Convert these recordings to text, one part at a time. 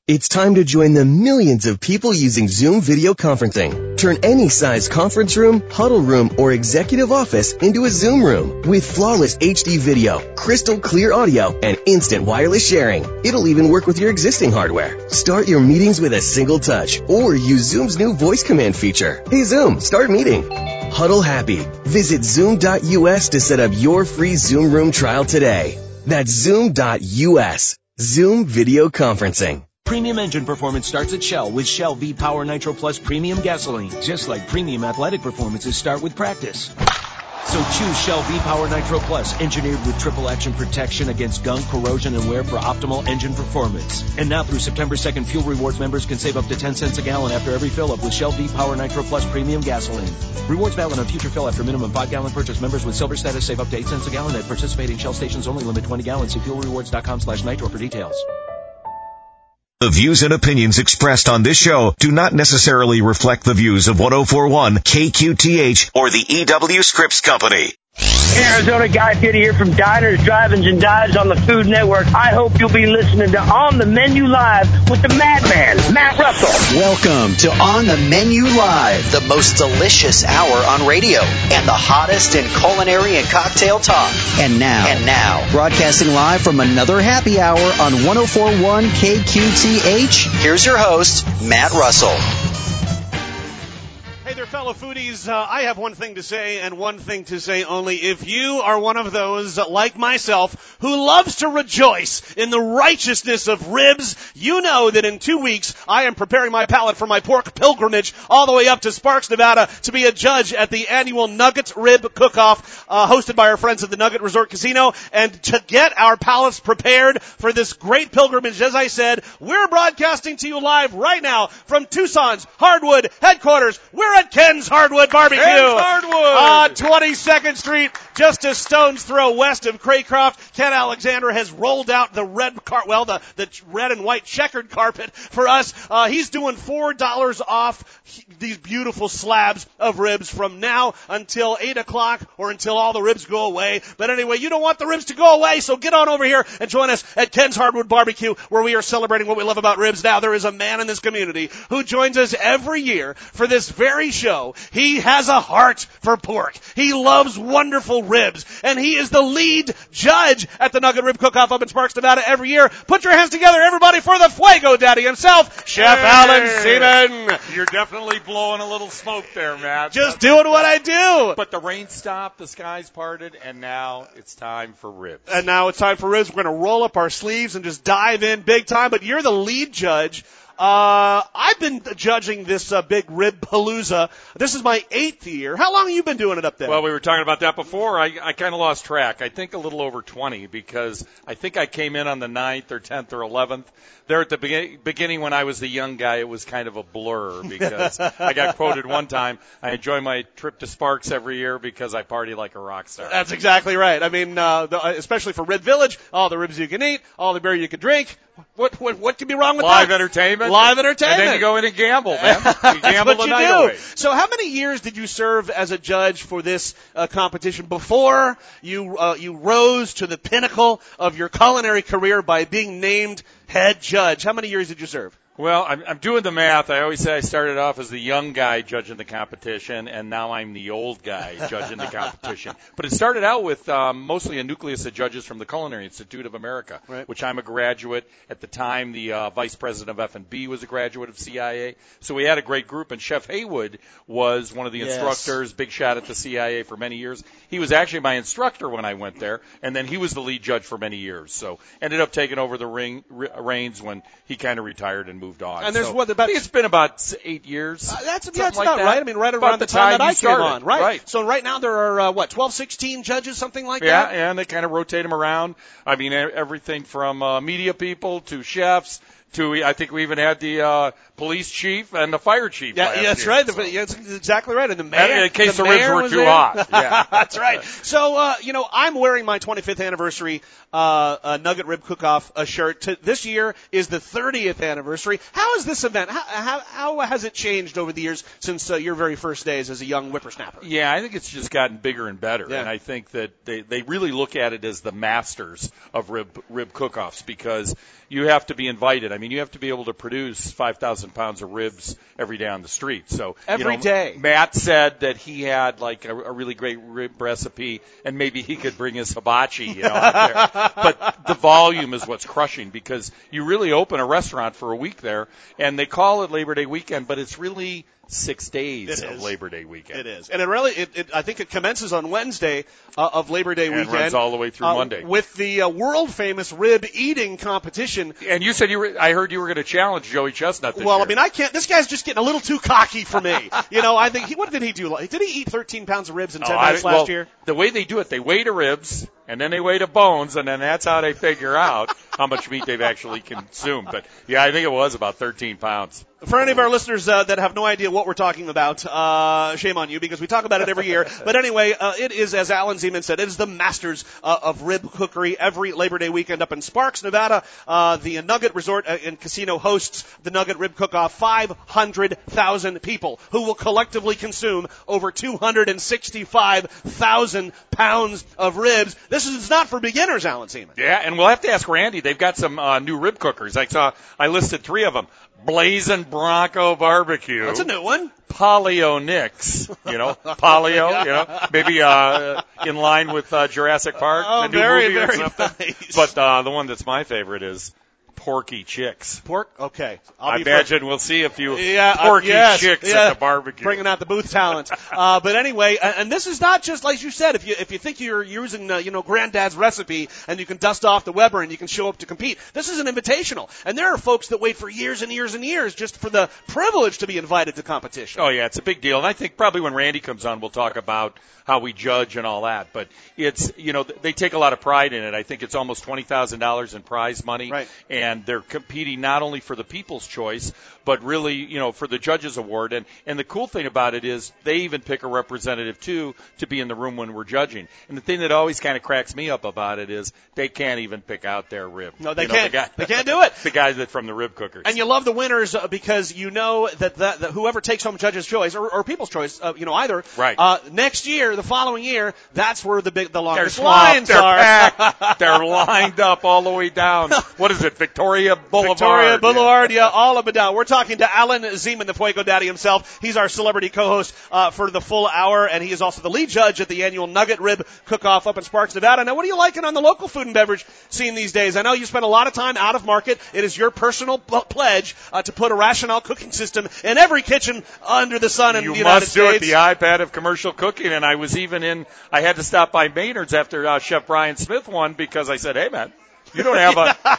It's time to join the millions of people using Zoom video conferencing. Turn any size conference room, huddle room, or executive office into a Zoom room with flawless HD video, crystal clear audio, and instant wireless sharing. It'll even work with your existing hardware. Start your meetings with a single touch or use Zoom's new voice command feature. Hey Zoom, start meeting. Huddle happy. Visit Zoom.us to set up your free Zoom room trial today. That's Zoom.us. Zoom video conferencing. Premium engine performance starts at Shell with Shell V-Power Nitro Plus Premium Gasoline. Just like premium athletic performances start with practice. So choose Shell V-Power Nitro Plus, engineered with triple action protection against gunk, corrosion, and wear for optimal engine performance. And now through September 2nd, Fuel Rewards members can save up to 10 cents a gallon after every fill-up with Shell V-Power Nitro Plus Premium Gasoline. Rewards valid on future fill after minimum 5-gallon purchase. Members with silver status save up to 8 cents a gallon at participating Shell stations only. Limit 20 gallons. See fuelrewards.com/nitro for details. The views and opinions expressed on this show do not necessarily reflect the views of 104.1 KQTH or the EW Scripps Company. Arizona Guy Fieri here from Diners, Drive-Ins, and Dives on the Food Network. I hope you'll be listening to On the Menu Live with the Madman, Matt Russell. Welcome to On the Menu Live, the most delicious hour on radio and the hottest in culinary and cocktail talk. And now, broadcasting live from another happy hour on 104.1 KQTH, here's your host, Matt Russell. Hey there, fellow foodies. I have one thing to say and one thing to say only. If you are one of those, like myself, who loves to rejoice in the righteousness of ribs, you know that in 2 weeks I am preparing my palate for my pork pilgrimage all the way up to Sparks, Nevada to be a judge at the annual Nuggets Rib Cook-Off hosted by our friends at the Nugget Resort Casino. And to get our palates prepared for this great pilgrimage, as I said, we're broadcasting to you live right now from Tucson's Hardwood headquarters. We're at Ken's Hardwood Barbecue. Ken's Hardwood! 22nd Street, just a stone's throw west of Craycroft. Ken Alexander has rolled out the red the red and white checkered carpet for us. He's doing $4 off these beautiful slabs of ribs from now until 8 o'clock or until all the ribs go away. But anyway, you don't want the ribs to go away, so get on over here and join us at Ken's Hardwood Barbecue, where we are celebrating what we love about ribs. Now, there is a man in this community who joins us every year for this very show. He has a heart for pork. He loves wonderful ribs, and he is the lead judge at the Nugget Rib Cook-Off up in Sparks, Nevada every year. Put your hands together, everybody, for the Fuego Daddy himself, Chef Alan Seaman. You're definitely blowing a little smoke there, Matt. Just doing what I do. But the rain stopped, the skies parted, and now it's time for ribs. And now it's time for ribs. We're going to roll up our sleeves and just dive in big time, but you're the lead judge. I've been judging this big rib palooza. This is my 8th year. How long have you been doing it up there? Well, we were talking about that before. I kind of lost track. I think a little over 20, because I think I came in on the 9th or 10th or 11th. There at the beginning when I was the young guy, it was kind of a blur, because I got quoted one time, I enjoy my trip to Sparks every year because I party like a rock star. That's exactly right. I mean, especially for Rib Village, all the ribs you can eat, all the beer you can drink. What can be wrong with Live that? entertainment. Live entertainment. And then you go in and gamble, man. You gamble the night away. So how many years did you serve as a judge for this competition before you rose to the pinnacle of your culinary career by being named head judge? How many years did you serve? Well, I'm doing the math. I always say I started off as the young guy judging the competition, and now I'm the old guy judging the competition. But it started out with mostly a nucleus of judges from the Culinary Institute of America, right, which I'm a graduate. At the time, the vice president of F&B was a graduate of CIA. So we had a great group, and Chef Haywood was one of the instructors. Big shot at the CIA for many years. He was actually my instructor when I went there, and then he was the lead judge for many years. So ended up taking over the reins when he kind of retired and moved on. And there's I think it's been about 8 years. That's like about that. right. I mean, right around the time that I came on. Right. So right now there are, 12, 16 judges, something like that? Yeah, and they kind of rotate them around. I mean, everything from media people to chefs to, I think we even had the police chief and the fire chief. Yeah, that's right. That's exactly right. And the mayor. In case the ribs were too hot. Yeah. That's right. So, I'm wearing my 25th anniversary Nugget Rib Cook-Off shirt. This year is the 30th anniversary. cookery. How is this event? How has it changed over the years since your very first days as a young whippersnapper? Yeah, I think it's just gotten bigger and better, Yeah. and I think that they really look at it as the masters of rib cook-offs because you have to be invited. I mean, you have to be able to produce 5,000 pounds of ribs every day on the street. So every day. Matt said that he had like a really great rib recipe, and maybe he could bring his hibachi, out there. But the volume is what's crushing because you really open a restaurant for a week there, and they call it Labor Day weekend, but it's really 6 days of Labor Day weekend. It is. And I think it commences on Wednesday of Labor Day weekend. And runs all the way through Monday. With the world famous rib eating competition. And you said I heard you were going to challenge Joey Chestnut this year. Well, I mean, I can't, this guy's just getting a little too cocky for me. I think what did he do? Did he eat 13 pounds of ribs in 10 minutes last year? The way they do it, they weigh the ribs, and then they weigh the bones, and then that's how they figure out how much meat they've actually consumed. But, yeah, I think it was about 13 pounds. For any of our listeners that have no idea what we're talking about, shame on you because we talk about it every year. But anyway, it is, as Alan Zeman said, it is the masters of rib cookery every Labor Day weekend up in Sparks, Nevada. The Nugget Resort and Casino hosts the Nugget Rib Cook-Off. 500,000 people who will collectively consume over 265,000 pounds of ribs. This is not for beginners, Alan Zeman. Yeah, and we'll have to ask Randy. They've got some new rib cookers. I listed 3 of them. Blazing Bronco Barbecue. That's a new one. Polio Nix, polio, maybe in line with Jurassic Park, the new movie very or something. Nice. But the one that's my favorite is Porky Chicks. Pork? Okay. I imagine we'll see a few Porky Chicks at the barbecue. Bringing out the booth talent. But anyway, and this is not just, like you said, if you think you're using, Granddad's recipe and you can dust off the Weber and you can show up to compete, this is an invitational. And there are folks that wait for years and years and years just for the privilege to be invited to competition. Oh, yeah, it's a big deal. And I think probably when Randy comes on, we'll talk about how we judge and all that. But it's, they take a lot of pride in it. I think it's almost $20,000 in prize money. Right. And they're competing not only for the People's Choice, but really, for the Judges Award. And the cool thing about it is they even pick a representative, too, to be in the room when we're judging. And the thing that always kind of cracks me up about it is they can't even pick out their rib. No, they can't. They can't do it. The guys that from the rib cookers. And you love the winners because you know that whoever takes home Judge's Choice or People's Choice, either. Right. Next year, the following year, that's where the longest lines are. Packed. They're lined up all the way down. What is it, Victoria Boulevard? Yeah, all up and down. We're talking to Alan Zeman, the Fuego Daddy himself. He's our celebrity co-host for the full hour, and he is also the lead judge at the annual Nugget Rib Cook-Off up in Sparks, Nevada. Now, what are you liking on the local food and beverage scene these days? I know you spend a lot of time out of market. It is your personal pledge to put a Rational cooking system in every kitchen under the sun in the United States. You must do it, the iPad of commercial cooking, and I was even I had to stop by Maynard's after Chef Brian Smith won because I said, hey, man, you don't have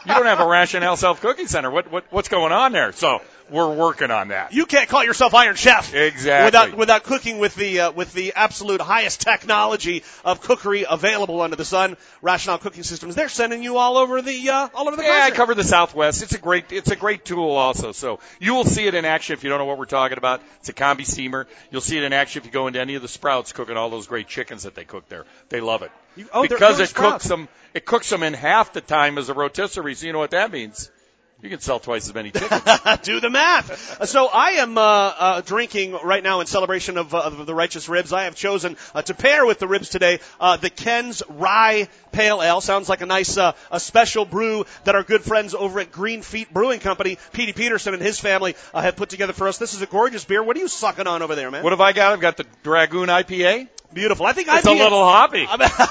a Rational self-cooking center. What's going on there? So we're working on that. You can't call yourself Iron Chef exactly without cooking with the absolute highest technology of cookery available under the sun. Rational cooking systems. They're sending you all over the country. Yeah, I cover the Southwest. It's a great tool also. So you will see it in action if you don't know what we're talking about. It's a combi steamer. You'll see it in action if you go into any of the Sprouts cooking all those great chickens that they cook there. They love it because it cooks them in half the time as a rotisserie. So you know what that means. You can sell twice as many chickens. Do the math. So I am drinking right now in celebration of the Righteous Ribs. I have chosen to pair with the ribs today the Ken's Rye Pale Ale. Sounds like a nice a special brew that our good friends over at Green Feet Brewing Company, Petey Peterson and his family, have put together for us. This is a gorgeous beer. What are you sucking on over there, man? What have I got? I've got the Dragoon IPA. Beautiful. I think it's a little hoppy,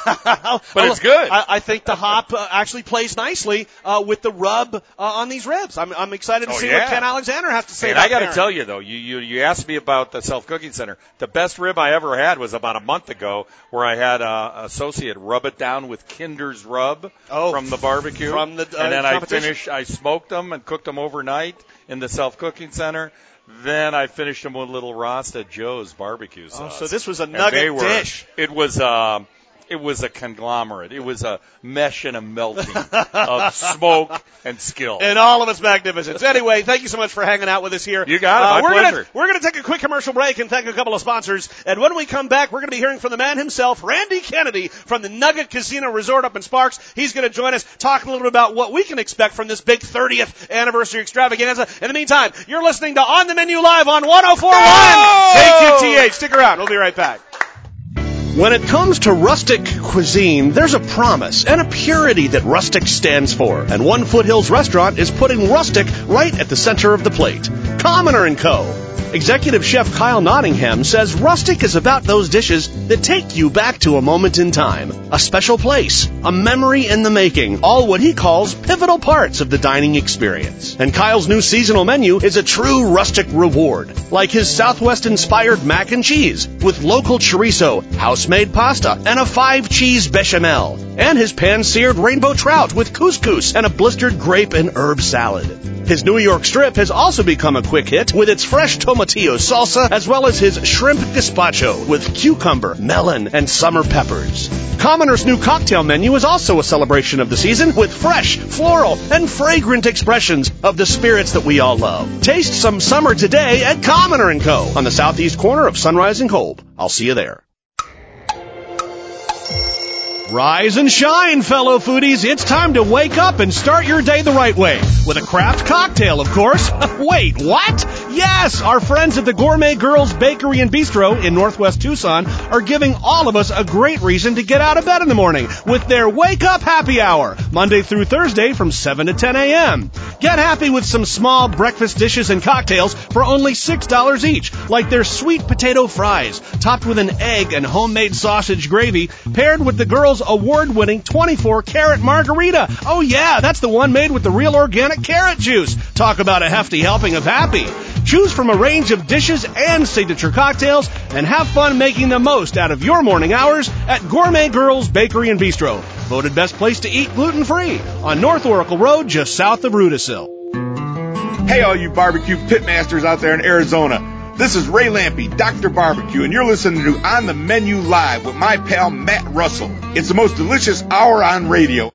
but it's good. I think the hop actually plays nicely with the rub on these ribs. I'm excited to see what Ken Alexander has to say. And I got to tell you though, you asked me about the self-cooking center. The best rib I ever had was about a month ago, where I had an associate rub it down with Kinder's Rub from the barbecue, and then I smoked them and cooked them overnight in the self-cooking center. Then I finished them with a little Rasta Joe's barbecue sauce. So this was a nugget dish. It was It was a conglomerate. It was a mesh and a melting of smoke and skill. And all of its magnificence. Anyway, thank you so much for hanging out with us here. You got it. My pleasure. We're going to take a quick commercial break and thank a couple of sponsors. And when we come back, we're going to be hearing from the man himself, Randy Kennedy, from the Nugget Casino Resort up in Sparks. He's going to join us, talking a little bit about what we can expect from this big 30th anniversary extravaganza. In the meantime, you're listening to On the Menu Live on 104.1 KQTH. Stick around. We'll be right back. When it comes to rustic cuisine, there's a promise and a purity that rustic stands for. And One Foothills Restaurant is putting rustic right at the center of the plate. Commoner & Co. Executive Chef Kyle Nottingham says rustic is about those dishes that take you back to a moment in time, a special place, a memory in the making, all what he calls pivotal parts of the dining experience. And Kyle's new seasonal menu is a true rustic reward, like his Southwest-inspired mac and cheese with local chorizo, house-made pasta, and a 5-cheese bechamel, and his pan-seared rainbow trout with couscous and a blistered grape and herb salad. His New York strip has also become a quick hit with its fresh tomatillo salsa, as well as his shrimp gazpacho with cucumber, melon, and summer peppers. Commoner's new cocktail menu is also a celebration of the season with fresh, floral, and fragrant expressions of the spirits that we all love. Taste some summer today at Commoner & Co. on the southeast corner of Sunrise and Kolb. I'll see you there. Rise and shine, fellow foodies. It's time to wake up and start your day the right way. With a craft cocktail, of course. Wait, what? Yes, our friends at the Gourmet Girls Bakery and Bistro in Northwest Tucson are giving all of us a great reason to get out of bed in the morning with their Wake Up Happy Hour, Monday through Thursday from 7 to 10 a.m. Get happy with some small breakfast dishes and cocktails for only $6 each, like their sweet potato fries, topped with an egg and homemade sausage gravy, paired with the girls' award-winning 24-karat margarita. Oh yeah, that's the one made with the real organic carrot juice. Talk about a hefty helping of happy. Choose from a range of dishes and signature cocktails and have fun making the most out of your morning hours at Gourmet Girls Bakery and Bistro. Voted best place to eat gluten-free on North Oracle Road, just south of Rudisill. Hey, all you barbecue pitmasters out there in Arizona. This is Ray Lampy, Dr. Barbecue, and you're listening to On the Menu Live with my pal Matt Russell. It's the most delicious hour on radio.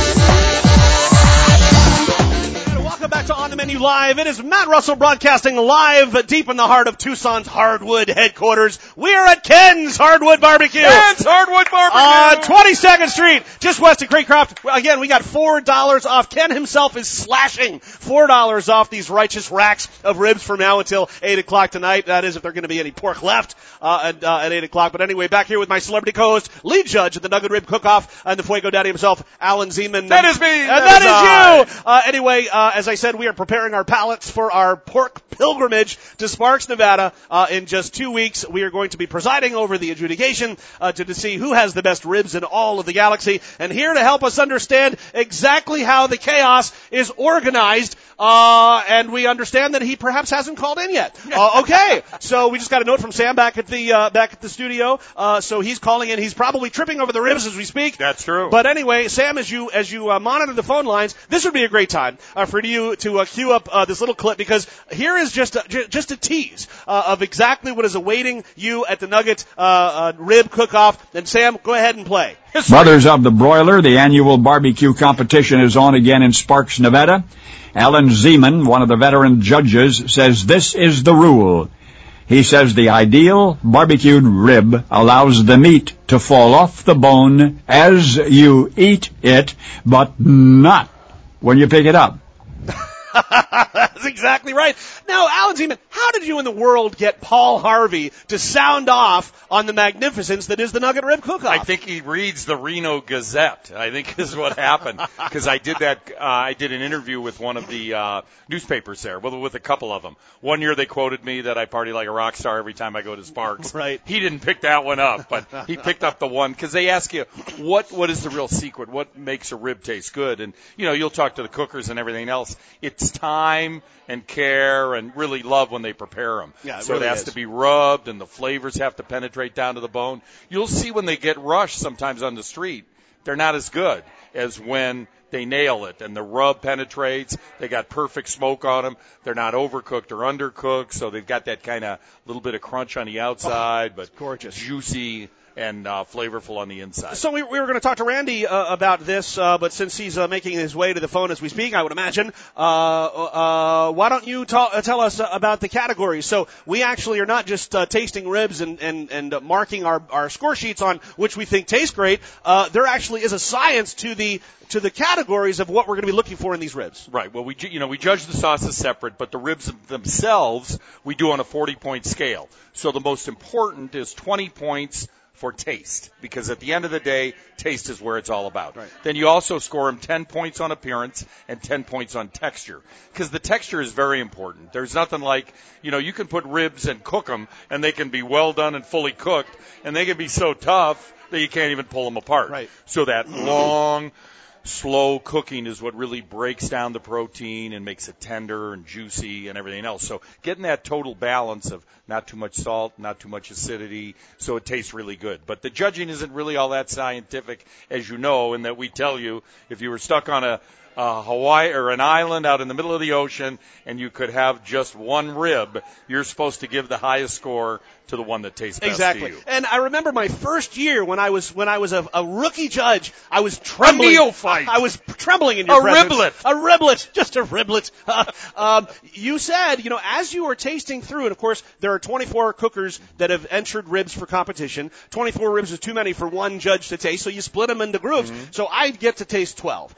Welcome back to On the Menu Live. It is Matt Russell broadcasting live deep in the heart of Tucson's Hardwood headquarters. We're at Ken's Hardwood Barbecue. Ken's Hardwood Barbecue! 22nd Street, just west of Craycroft. Again, we got $4 off. Ken himself is slashing $4 off these righteous racks of ribs from now until 8 o'clock tonight. That is if there's going to be any pork left at 8 o'clock. But anyway, back here with my celebrity co-host, lead judge at the Nugget Rib Cook-Off, and the Fuego Daddy himself, Alan Zeman. That is me! And that is you! Anyway, as I said, we are preparing our palates for our pork pilgrimage to Sparks, Nevada. In just 2 weeks, we are going to be presiding over the adjudication to see who has the best ribs in all of the galaxy. And here to help us understand exactly how the chaos is organized, and we understand that he perhaps hasn't called in yet. Okay, so we just got a note from Sam back at the studio. So he's calling in. He's probably tripping over the ribs as we speak. That's true. But anyway, Sam, as you monitor the phone lines, this would be a great time for you to cue up this little clip, because here is just a tease of exactly what is awaiting you at the Nugget Rib Cook-Off. And Sam, go ahead and play. Brothers of the Broiler, the annual barbecue competition is on again in Sparks, Nevada. Alan Zeman, one of the veteran judges, says this is the rule. He says the ideal barbecued rib allows the meat to fall off the bone as you eat it, but not when you pick it up. That's exactly right. Now, Alan Zeman, how did you in the world get Paul Harvey to sound off on the magnificence that is the Nugget Rib Cook-Off? I think he reads the Reno Gazette, I think is what happened. Because I did an interview with one of the newspapers there, with a couple of them. One year they quoted me that I party like a rock star every time I go to Sparks. Right. He didn't pick that one up, but he picked up the one, because they ask you, what is the real secret? What makes a rib taste good? And, you'll talk to the cookers and everything else. It's time and care and really love when they prepare them. Yeah, so really it has to be rubbed, and the flavors have to penetrate down to the bone. You'll see when they get rushed sometimes on the street, they're not as good as when they nail it and the rub penetrates. They got perfect smoke on them. They're not overcooked or undercooked, so they've got that kind of little bit of crunch on the outside, but gorgeous, juicy flavorful on the inside. So we were going to talk to Randy about this, but since he's making his way to the phone as we speak, I would imagine, why don't you tell us about the categories? So we actually are not just tasting ribs and marking our score sheets on which we think taste great. There actually is a science to the categories of what we're going to be looking for in these ribs. Right. Well, we judge the sauces separate, but the ribs themselves we do on a 40-point scale. So the most important is 20 points for taste, because at the end of the day, taste is where it's all about. Right. Then you also score them 10 points on appearance and 10 points on texture, because the texture is very important. There's nothing like, you can put ribs and cook them, and they can be well done and fully cooked, and they can be so tough that you can't even pull them apart. Right. So that long, slow cooking is what really breaks down the protein and makes it tender and juicy and everything else. So getting that total balance of not too much salt, not too much acidity, so it tastes really good. But the judging isn't really all that scientific, as you know, in that we tell you if you were stuck on a Hawaii or an island out in the middle of the ocean and you could have just one rib, you're supposed to give the highest score to the one that tastes best exactly. to you. And I remember my first year when I was a rookie judge, I was trembling. A neophyte. I was trembling in your presence. Riblet. A riblet. Just a riblet. You said, as you were tasting through, and of course there are 24 cookers that have entered ribs for competition. 24 ribs is too many for one judge to taste, so you split them into groups. Mm-hmm. So I get to taste 12.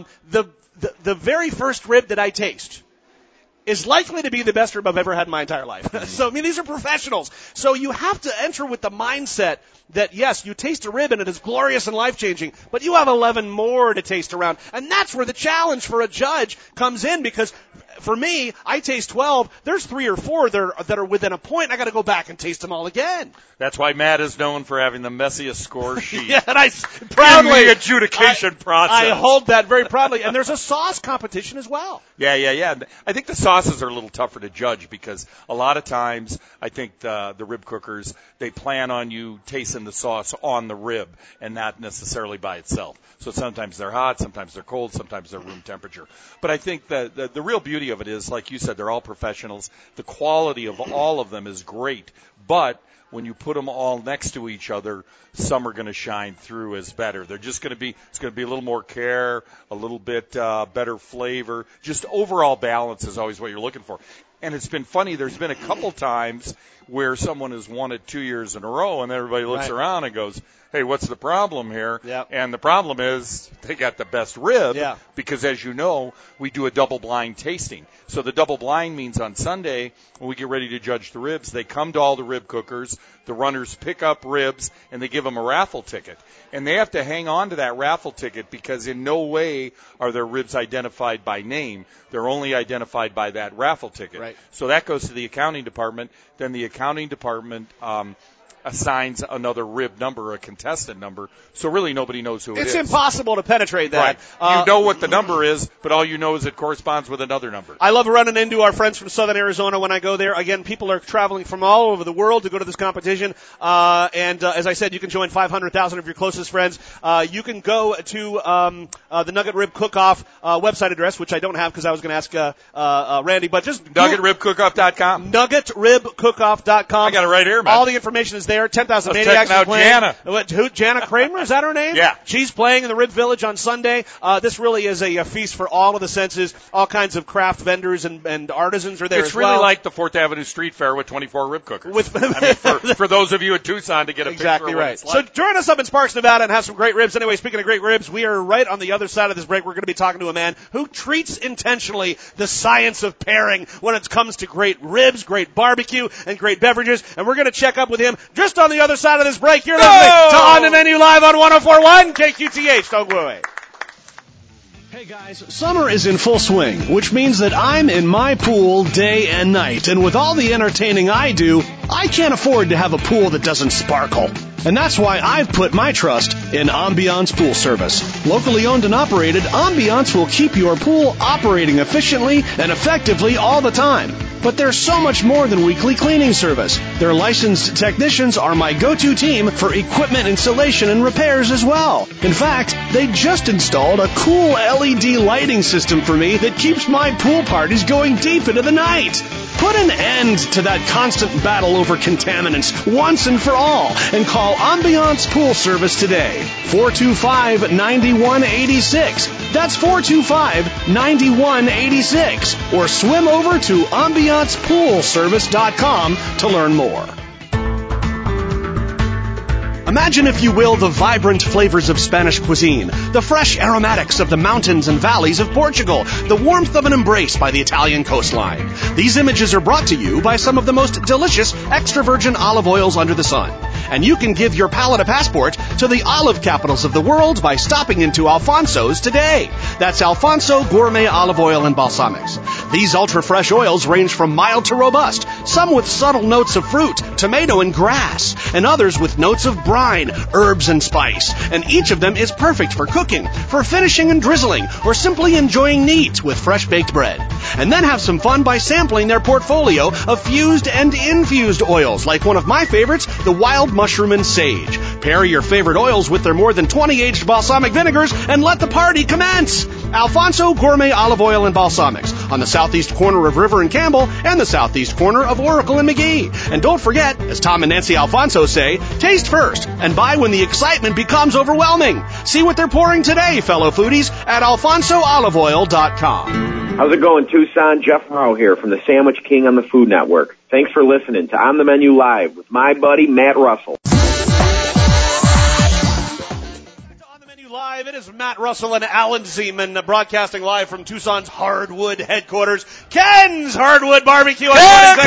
The very first rib that I taste is likely to be the best rib I've ever had in my entire life. Mm-hmm. So, these are professionals. So you have to enter with the mindset that, yes, you taste a rib and it is glorious and life-changing, but you have 11 more to taste around. And that's where the challenge for a judge comes in, because for me, I taste 12. There's 3 or 4 that are within a point, and I got to go back and taste them all again. That's why Matt is known for having the messiest score sheet. Yeah, and I proudly in the adjudication process. I hold that very proudly. And there's a sauce competition as well. Yeah. I think the sauces are a little tougher to judge, because a lot of times I think the rib cookers, they plan on you tasting the sauce on the rib and not necessarily by itself. So sometimes they're hot, sometimes they're cold, sometimes they're room temperature. But I think the real beauty of it is, like you said, they're all professionals. The quality of all of them is great, but when you put them all next to each other, some are going to shine through as better. They're just going to be, it's going to be a little more care, a little bit better flavor. Just overall balance is always what you're looking for. And it's been funny, there's been a couple times where someone has won it 2 years in a row, and everybody looks around and goes, hey, what's the problem here? Yep. And the problem is they got the best rib, yeah, because, as you know, we do a double-blind tasting. So the double-blind means on Sunday, when we get ready to judge the ribs, they come to all the rib cookers, the runners pick up ribs, and they give them a raffle ticket. And they have to hang on to that raffle ticket, because in no way are their ribs identified by name. They're only identified by that raffle ticket. Right. So that goes to the accounting department. Then the accounting department assigns another rib number, a contestant number, so really nobody knows who it is. It's impossible to penetrate that. Right. You know what the number is, but all you know is it corresponds with another number. I love running into our friends from Southern Arizona when I go there. Again, people are traveling from all over the world to go to this competition, and as I said, you can join 500,000 of your closest friends. You can go to the Nugget Rib Cook-Off website address, which I don't have because I was going to ask Randy, but just NuggetRibCookoff.com. NuggetRibCookoff.com. I got it right here, man. All the information is there. 10,000 Let's Maniacs check out playing. Jana. Jana Kramer, is that her name? Yeah. She's playing in the Rib Village on Sunday. This really is a feast for all of the senses. All kinds of craft vendors and artisans are there it's as well. It's really like the 4th Avenue Street Fair with 24 rib cookers. For those of you at Tucson to get a exactly picture right. of what it's like. So join us up in Sparks, Nevada, and have some great ribs. Anyway, speaking of great ribs, we are right on the other side of this break. We're going to be talking to a man who treats intentionally the science of pairing when it comes to great ribs, great barbecue, and great beverages. And we're going to check up with him just on the other side of this break. You're listening to On the Menu Live on 104.1 KQTH. Don't go away. Hey guys, summer is in full swing, which means that I'm in my pool day and night. And with all the entertaining I do, I can't afford to have a pool that doesn't sparkle. And that's why I've put my trust in Ambiance Pool Service. Locally owned and operated, Ambiance will keep your pool operating efficiently and effectively all the time. But there's so much more than weekly cleaning service. Their licensed technicians are my go-to team for equipment installation and repairs as well. In fact, they just installed a cool LED lighting system for me that keeps my pool parties going deep into the night. Put an end to that constant battle over contaminants once and for all and call Ambiance Pool Service today. 425-9186. That's 425-9186. Or swim over to ambiancepoolservice.com to learn more. Imagine, if you will, the vibrant flavors of Spanish cuisine, the fresh aromatics of the mountains and valleys of Portugal, the warmth of an embrace by the Italian coastline. These images are brought to you by some of the most delicious extra virgin olive oils under the sun. And you can give your palate a passport to the olive capitals of the world by stopping into Alfonso's today. That's Alfonso Gourmet Olive Oil and Balsamics. These ultra-fresh oils range from mild to robust, some with subtle notes of fruit, tomato, and grass, and others with notes of brine, herbs, and spice. And each of them is perfect for cooking, for finishing and drizzling, or simply enjoying neat with fresh baked bread. And then have some fun by sampling their portfolio of fused and infused oils, like one of my favorites, the Wild Mushroom and Sage. Pair your favorite oils with their more than 20 aged balsamic vinegars and let the party commence. Alfonso Gourmet Olive Oil and Balsamics on the southeast corner of River and Campbell and the southeast corner of Oracle and McGee. And don't forget, as Tom and Nancy Alfonso say, taste first and buy when the excitement becomes overwhelming. See what they're pouring today, fellow foodies, at alfonsooliveoil.com. How's it going, Tucson? Jeff Morrow here from the Sandwich King on the Food Network. Thanks for listening to On the Menu Live with my buddy Matt Russell. Live, it is Matt Russell and Alan Zeman broadcasting live from Tucson's Hardwood headquarters, Ken's Hardwood Barbecue. Ken's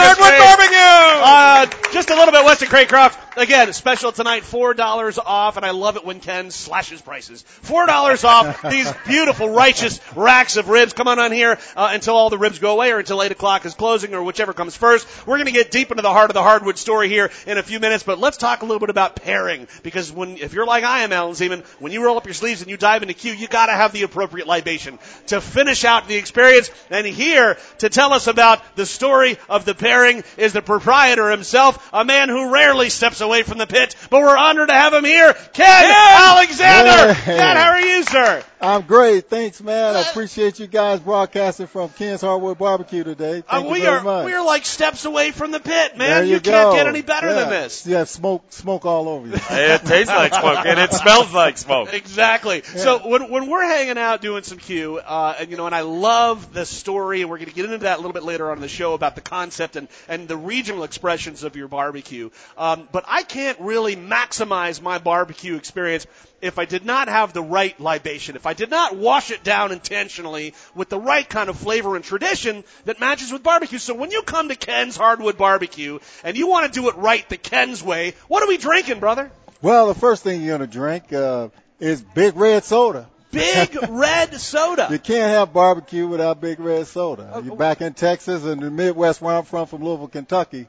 Hardwood Barbecue! Just a little bit west of Craycroft. Again, special tonight, $4 off, and I love it when Ken slashes prices. $4 off these beautiful, righteous racks of ribs. Come on here until all the ribs go away or until 8 o'clock is closing or whichever comes first. We're going to get deep into the heart of the hardwood story here in a few minutes, but let's talk a little bit about pairing, because if you're like I am, Alan Zeman, when you roll up your sleeves and you dive into Q, you got to have the appropriate libation to finish out the experience. And here to tell us about the story of the pairing is the proprietor himself, a man who rarely steps away from the pit, but we're honored to have him here, Ken Alexander. Hey. Ken, how are you, sir? I'm great. Thanks, man. I appreciate you guys broadcasting from Ken's Hardwood Barbecue today. Thank you very much. We are like steps away from the pit, man. There you can't get any better than this. You have smoke all over you. It tastes like smoke, and it smells like smoke. Exactly. Yeah. So when we're hanging out doing some Q, and I love the story, and we're going to get into that a little bit later on in the show about the concept and the regional expressions of your barbecue. But I can't really maximize my barbecue experience if I did not have the right libation, if I did not wash it down intentionally with the right kind of flavor and tradition that matches with barbecue. So when you come to Ken's Hardwood Barbecue and you want to do it right the Ken's way, what are we drinking, brother? Well, the first thing you're going to drink is Big Red Soda. Big Red Soda. You can't have barbecue without Big Red Soda. You're back in Texas and the Midwest where I'm from Louisville, Kentucky.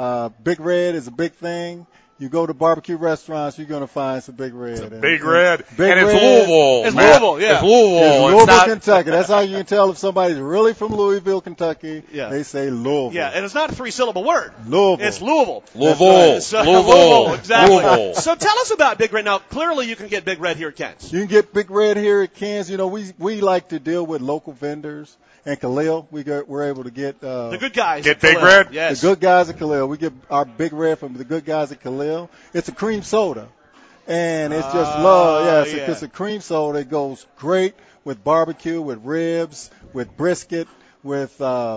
Big Red is a big thing. You go to barbecue restaurants, you're going to find some Big Red. It's Big Red. It's Louisville. It's Louisville, yeah. It's Louisville. It's Louisville, Kentucky. That's how you can tell if somebody's really from Louisville, Kentucky. Yeah. They say Louisville. Yeah, and it's not a three-syllable word. Louisville. It's Louisville. Louisville. Louisville, exactly. Louisville. So tell us about Big Red. Now, clearly you can get Big Red here at Ken's. You can get Big Red here at Ken's. We like to deal with local vendors. And Khalil, we're able to get the good guys. Get Big Red? Yes. The good guys at Khalil. We get our Big Red from the good guys at Khalil. It's a cream soda. And it's just love. Yeah, it's a cream soda. It goes great with barbecue, with ribs, with brisket, with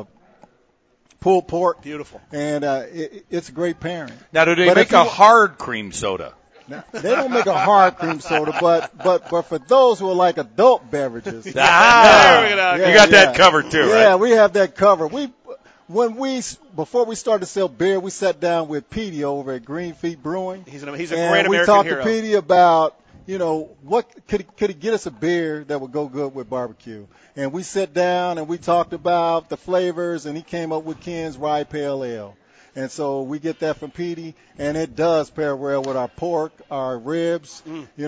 pulled pork. Beautiful. And it's a great pairing. Now, do they make a hard cream soda? Now, they don't make a hard cream soda, but for those who are like adult beverages. You got that covered too, right? Yeah, we have that covered. Before we started to sell beer, we sat down with Petey over at Green Feet Brewing. He's a great and American we talked hero. to Petey about, what could he get us a beer that would go good with barbecue? And we sat down and we talked about the flavors, and he came up with Ken's Rye Pale Ale. And so we get that from Petey, and it does pair well with our pork, our ribs,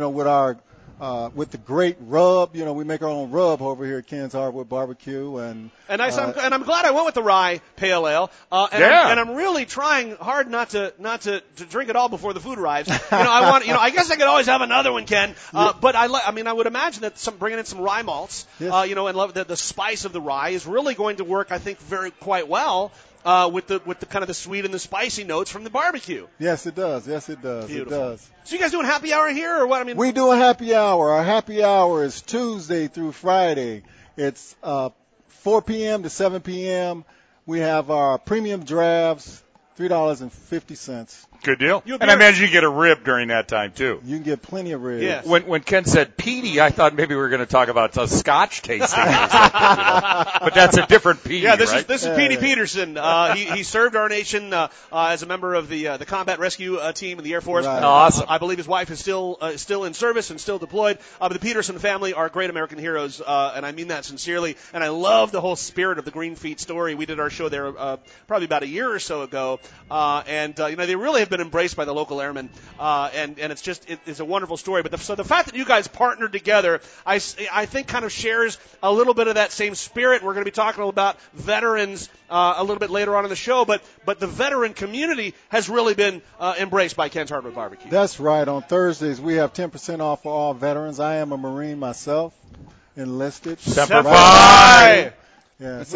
with the great rub. We make our own rub over here at Ken's Hardwood Barbecue. And I'm glad I went with the Rye Pale Ale. And I'm really trying hard not to drink it all before the food arrives. I guess I could always have another one, Ken. But I would imagine that bringing in some rye malts, yes. and the spice of the rye is really going to work, I think, quite well with the kind of the sweet and the spicy notes from the barbecue. Yes, it does. Yes, it does. Beautiful. It does. So you guys doing happy hour here or what? I mean, we do a happy hour. Our happy hour is Tuesday through Friday. It's 4 p.m. to 7 p.m. We have our premium drafts, $3.50. Good deal. And I imagine you get a rib during that time, too. You can get plenty of ribs. Yes. When Ken said Petey, I thought maybe we were going to talk about a Scotch tasting or something. But that's a different Petey, yeah, this right? is Petey Peterson. He served our nation as a member of the combat rescue team in the Air Force. Right. Awesome. I believe his wife is still in service and still deployed. But the Peterson family are great American heroes, and I mean that sincerely. And I love the whole spirit of the Green Feet story. We did our show there probably about a year or so ago, and they really have been embraced by the local airmen, and it's a wonderful story. But so the fact that you guys partnered together, I think kind of shares a little bit of that same spirit. We're going to be talking about veterans a little bit later on in the show, but the veteran community has really been embraced by Ken's Hardwood Barbecue. That's right. On Thursdays, we have 10% off for all veterans. I am a Marine myself, enlisted. Semper Fi! Yeah,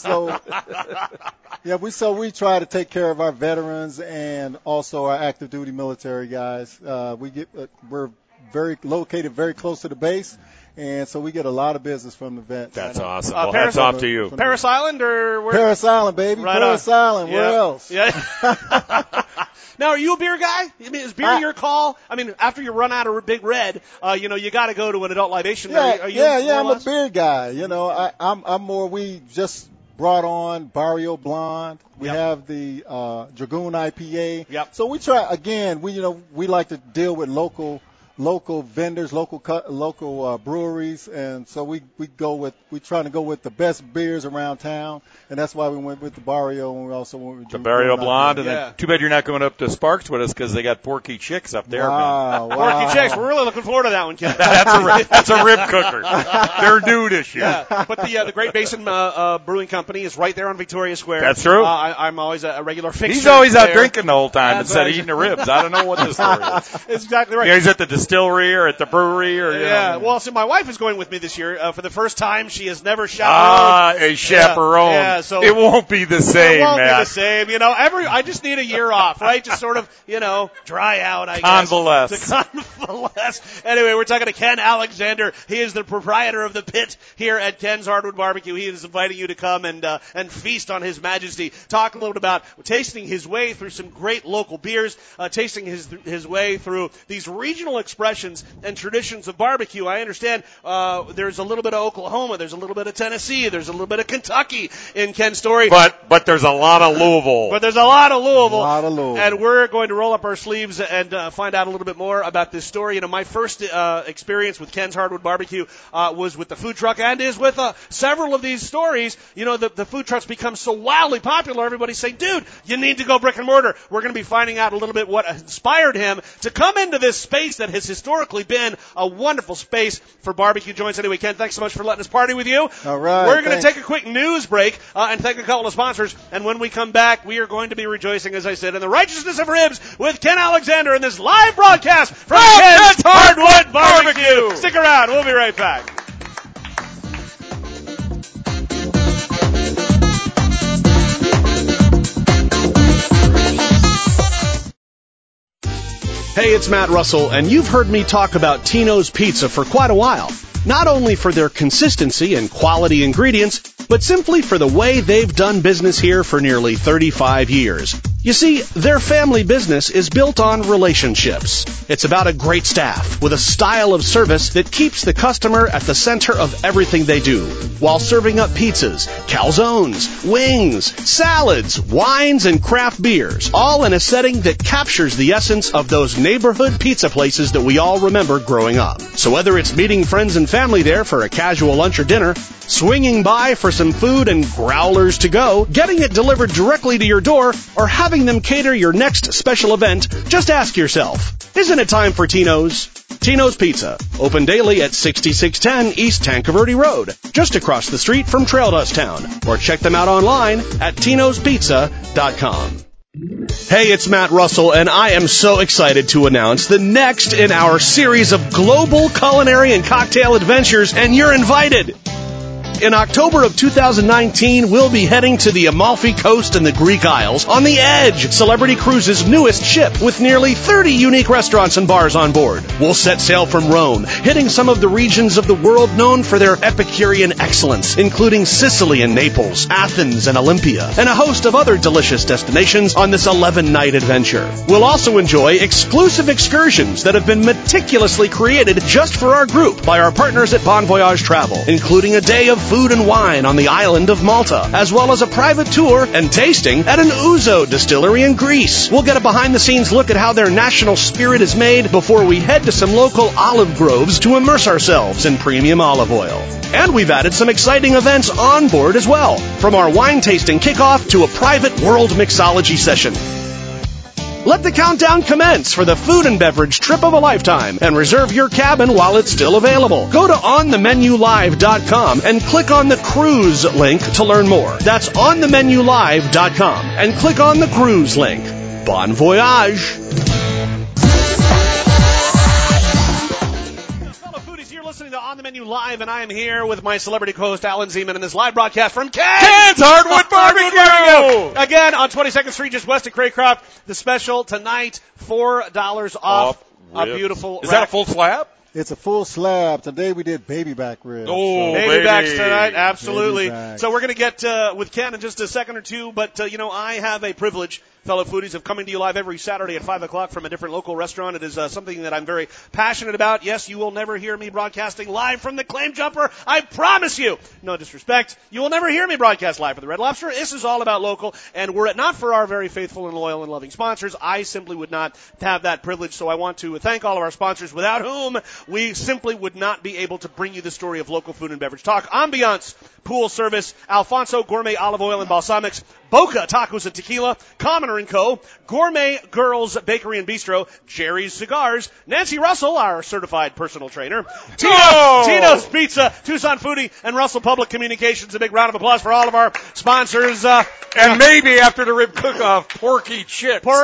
we try to take care of our veterans and also our active duty military guys. We're located very close to the base, and so we get a lot of business from the vets. That's awesome. Well, hats off to you. Paris Island or where? Paris Island, baby. Right Paris Island. Where else? Yeah. Now, are you a beer guy? I mean, is beer your call? I mean, after you run out of Big Red, you got to go to an adult libation. I'm a beer guy. I'm more. We just brought on Barrio Blonde. We have the Dragoon IPA. Yep. So we try again. We like to deal with local vendors, local breweries, and so we trying to go with the best beers around town, and that's why we went with the Barrio, and we also went with the Barrio Blonde. And then too bad you're not going up to Sparks with us because they got Porky Chicks up there. Wow. Porky Chicks. We're really looking forward to that one, Ken. That's a rib cooker. They're new this year. Yeah. But the Great Basin Brewing Company is right there on Victoria Square. That's true. I'm always a regular fixture. He's always out drinking the whole time instead of eating the ribs. I don't know what the story is. That's exactly right. Yeah, he's at the distillery or at the brewery or Well, so my wife is going with me this year for the first time. She has never chaperoned. A chaperone. Yeah, so it won't be the same, It won't Matt. be the same. I just need a year off, right? Just sort of, dry out, I guess. Convalesce. To convalesce. Anyway, we're talking to Ken Alexander. He is the proprietor of the Pit here at Ken's Hardwood Barbecue. He is inviting you to come and feast on His Majesty. Talk a little bit about tasting his way through some great local beers, tasting his way through these regional expressions and traditions of barbecue. I understand there's a little bit of Oklahoma, there's a little bit of Tennessee, there's a little bit of Kentucky in Ken's story. But there's a lot of Louisville. But there's a lot of Louisville. Louisville. And we're going to roll up our sleeves and find out a little bit more about this story. My first experience with Ken's Hardwood Barbecue was with the food truck and is with several of these stories. The food trucks become so wildly popular, everybody's saying, dude, you need to go brick and mortar. We're going to be finding out a little bit what inspired him to come into this space that has historically been a wonderful space for barbecue joints. Anyway, Ken, thanks so much for letting us party with you. All right. We're going to take a quick news break and thank a couple of sponsors. And when we come back, we are going to be rejoicing, as I said, in the righteousness of ribs with Ken Alexander in this live broadcast from Ken's Hardwood Barbecue. Stick around. We'll be right back. Hey, it's Matt Russell, and you've heard me talk about Tino's Pizza for quite a while. Not only for their consistency and quality ingredients, but simply for the way they've done business here for nearly 35 years. You see, their family business is built on relationships. It's about a great staff with a style of service that keeps the customer at the center of everything they do, while serving up pizzas, calzones, wings, salads, wines, and craft beers, all in a setting that captures the essence of those neighborhood pizza places that we all remember growing up. So whether it's meeting friends and family there for a casual lunch or dinner, swinging by for some food and growlers to go, getting it delivered directly to your door, or having them cater your next special event, just ask yourself, isn't it time for Tino's? Tino's Pizza, open daily at 6610 East Tankerverde Road, just across the street from Trail Dust Town, or check them out online at tinospizza.com. Hey, it's Matt Russell, and I am so excited to announce the next in our series of global culinary and cocktail adventures, and you're invited. In October of 2019, we'll be heading to the Amalfi Coast and the Greek Isles on the Edge, Celebrity Cruises' newest ship, with nearly 30 unique restaurants and bars on board. We'll set sail from Rome, hitting some of the regions of the world known for their Epicurean excellence, including Sicily and Naples, Athens and Olympia, and a host of other delicious destinations on this 11-night adventure. We'll also enjoy exclusive excursions that have been meticulously created just for our group by our partners at Bon Voyage Travel, including a day of food and wine on the island of Malta, as well as a private tour and tasting at an Ouzo distillery in Greece. We'll get a behind-the-scenes look at how their national spirit is made before we head to some local olive groves to immerse ourselves in premium olive oil. And we've added some exciting events on board as well, from our wine tasting kickoff to a private world mixology session. Let the countdown commence for the food and beverage trip of a lifetime and reserve your cabin while it's still available. Go to onthemenulive.com and click on the cruise link to learn more. That's onthemenulive.com and click on the cruise link. Bon voyage! You're listening to On the Menu Live, and I am here with my celebrity co-host Alan Zeman in this live broadcast from Ken's Hardwood Barbecue! Again, on 22nd Street, just west of Craycroft. The special tonight, $4 off a beautiful Is that a full slab? It's a full slab. Today we did baby back ribs. Oh, baby backs tonight, absolutely. So we're going to get with Ken in just a second or two, but, I have a privilege, fellow foodies, of coming to you live every Saturday at 5 o'clock from a different local restaurant. It is something that I'm very passionate about. Yes, you will never hear me broadcasting live from the Claim Jumper. I promise you. No disrespect. You will never hear me broadcast live from the Red Lobster. This is all about local, and were it not for our very faithful and loyal and loving sponsors, I simply would not have that privilege. So I want to thank all of our sponsors, without whom we simply would not be able to bring you the story of local food and beverage talk. Ambiance Pool Service, Alfonso Gourmet Olive Oil and Balsamics, Boca Tacos and Tequila, Commoner & Co., Gourmet Girls Bakery and Bistro, Jerry's Cigars, Nancy Russell, our certified personal trainer, Tino's Pizza, Tucson Foodie, and Russell Public Communications. A big round of applause for all of our sponsors. And maybe after the rib cook-off, Porky Chicks will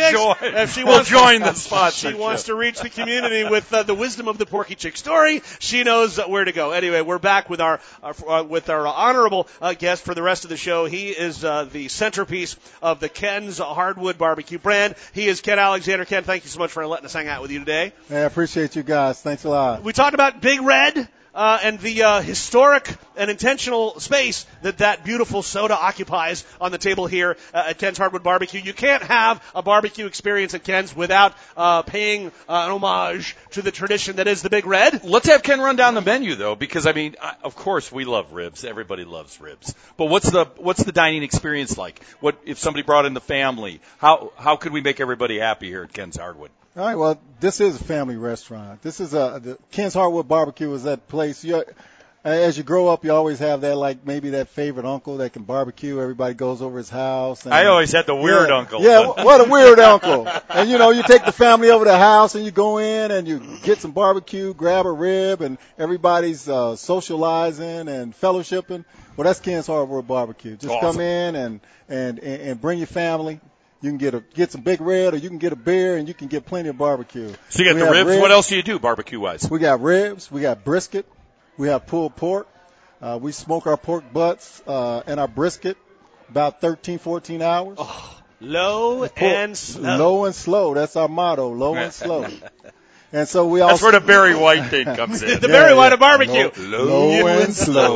join the sponsorship. She wants to reach the community with the wisdom of the Porky Chick story. She knows where to go. Anyway, we're back with our honorable guest for the rest of the show. He is the centerpiece of the Ken's Hardwood Barbecue brand. He is Ken Alexander. Ken, thank you so much for letting us hang out with you today. I appreciate you guys. Thanks a lot. We talked about Big Red. And the historic and intentional space that beautiful soda occupies on the table here at Ken's Hardwood Barbecue. You can't have a barbecue experience at Ken's without paying an homage to the tradition that is the Big Red. Let's have Ken run down the menu, though, because, of course we love ribs. Everybody loves ribs. But what's the dining experience like? What if somebody brought in the family? How could we make everybody happy here at Ken's Hardwood? All right, well, this is a family restaurant. This is the Ken's Hardwood Barbecue is that place. As you grow up, you always have that, maybe that favorite uncle that can barbecue. Everybody goes over his house. And, I always had the weird uncle. Yeah, what a weird uncle. And, you take the family over to the house and you go in and you get some barbecue, grab a rib, and everybody's socializing and fellowshipping. Well, that's Ken's Hardwood Barbecue. Just awesome. Come in and bring your family. You can get some Big Red, or you can get a beer, and you can get plenty of barbecue. So you got the ribs. What else do you do barbecue-wise? We got ribs. We got brisket. We have pulled pork. We smoke our pork butts and our brisket about 13, 14 hours. Oh, low and slow. Low and slow. That's our motto, low and slow. And so that's where the Barry White thing comes in. The Barry White of barbecue. Low and slow.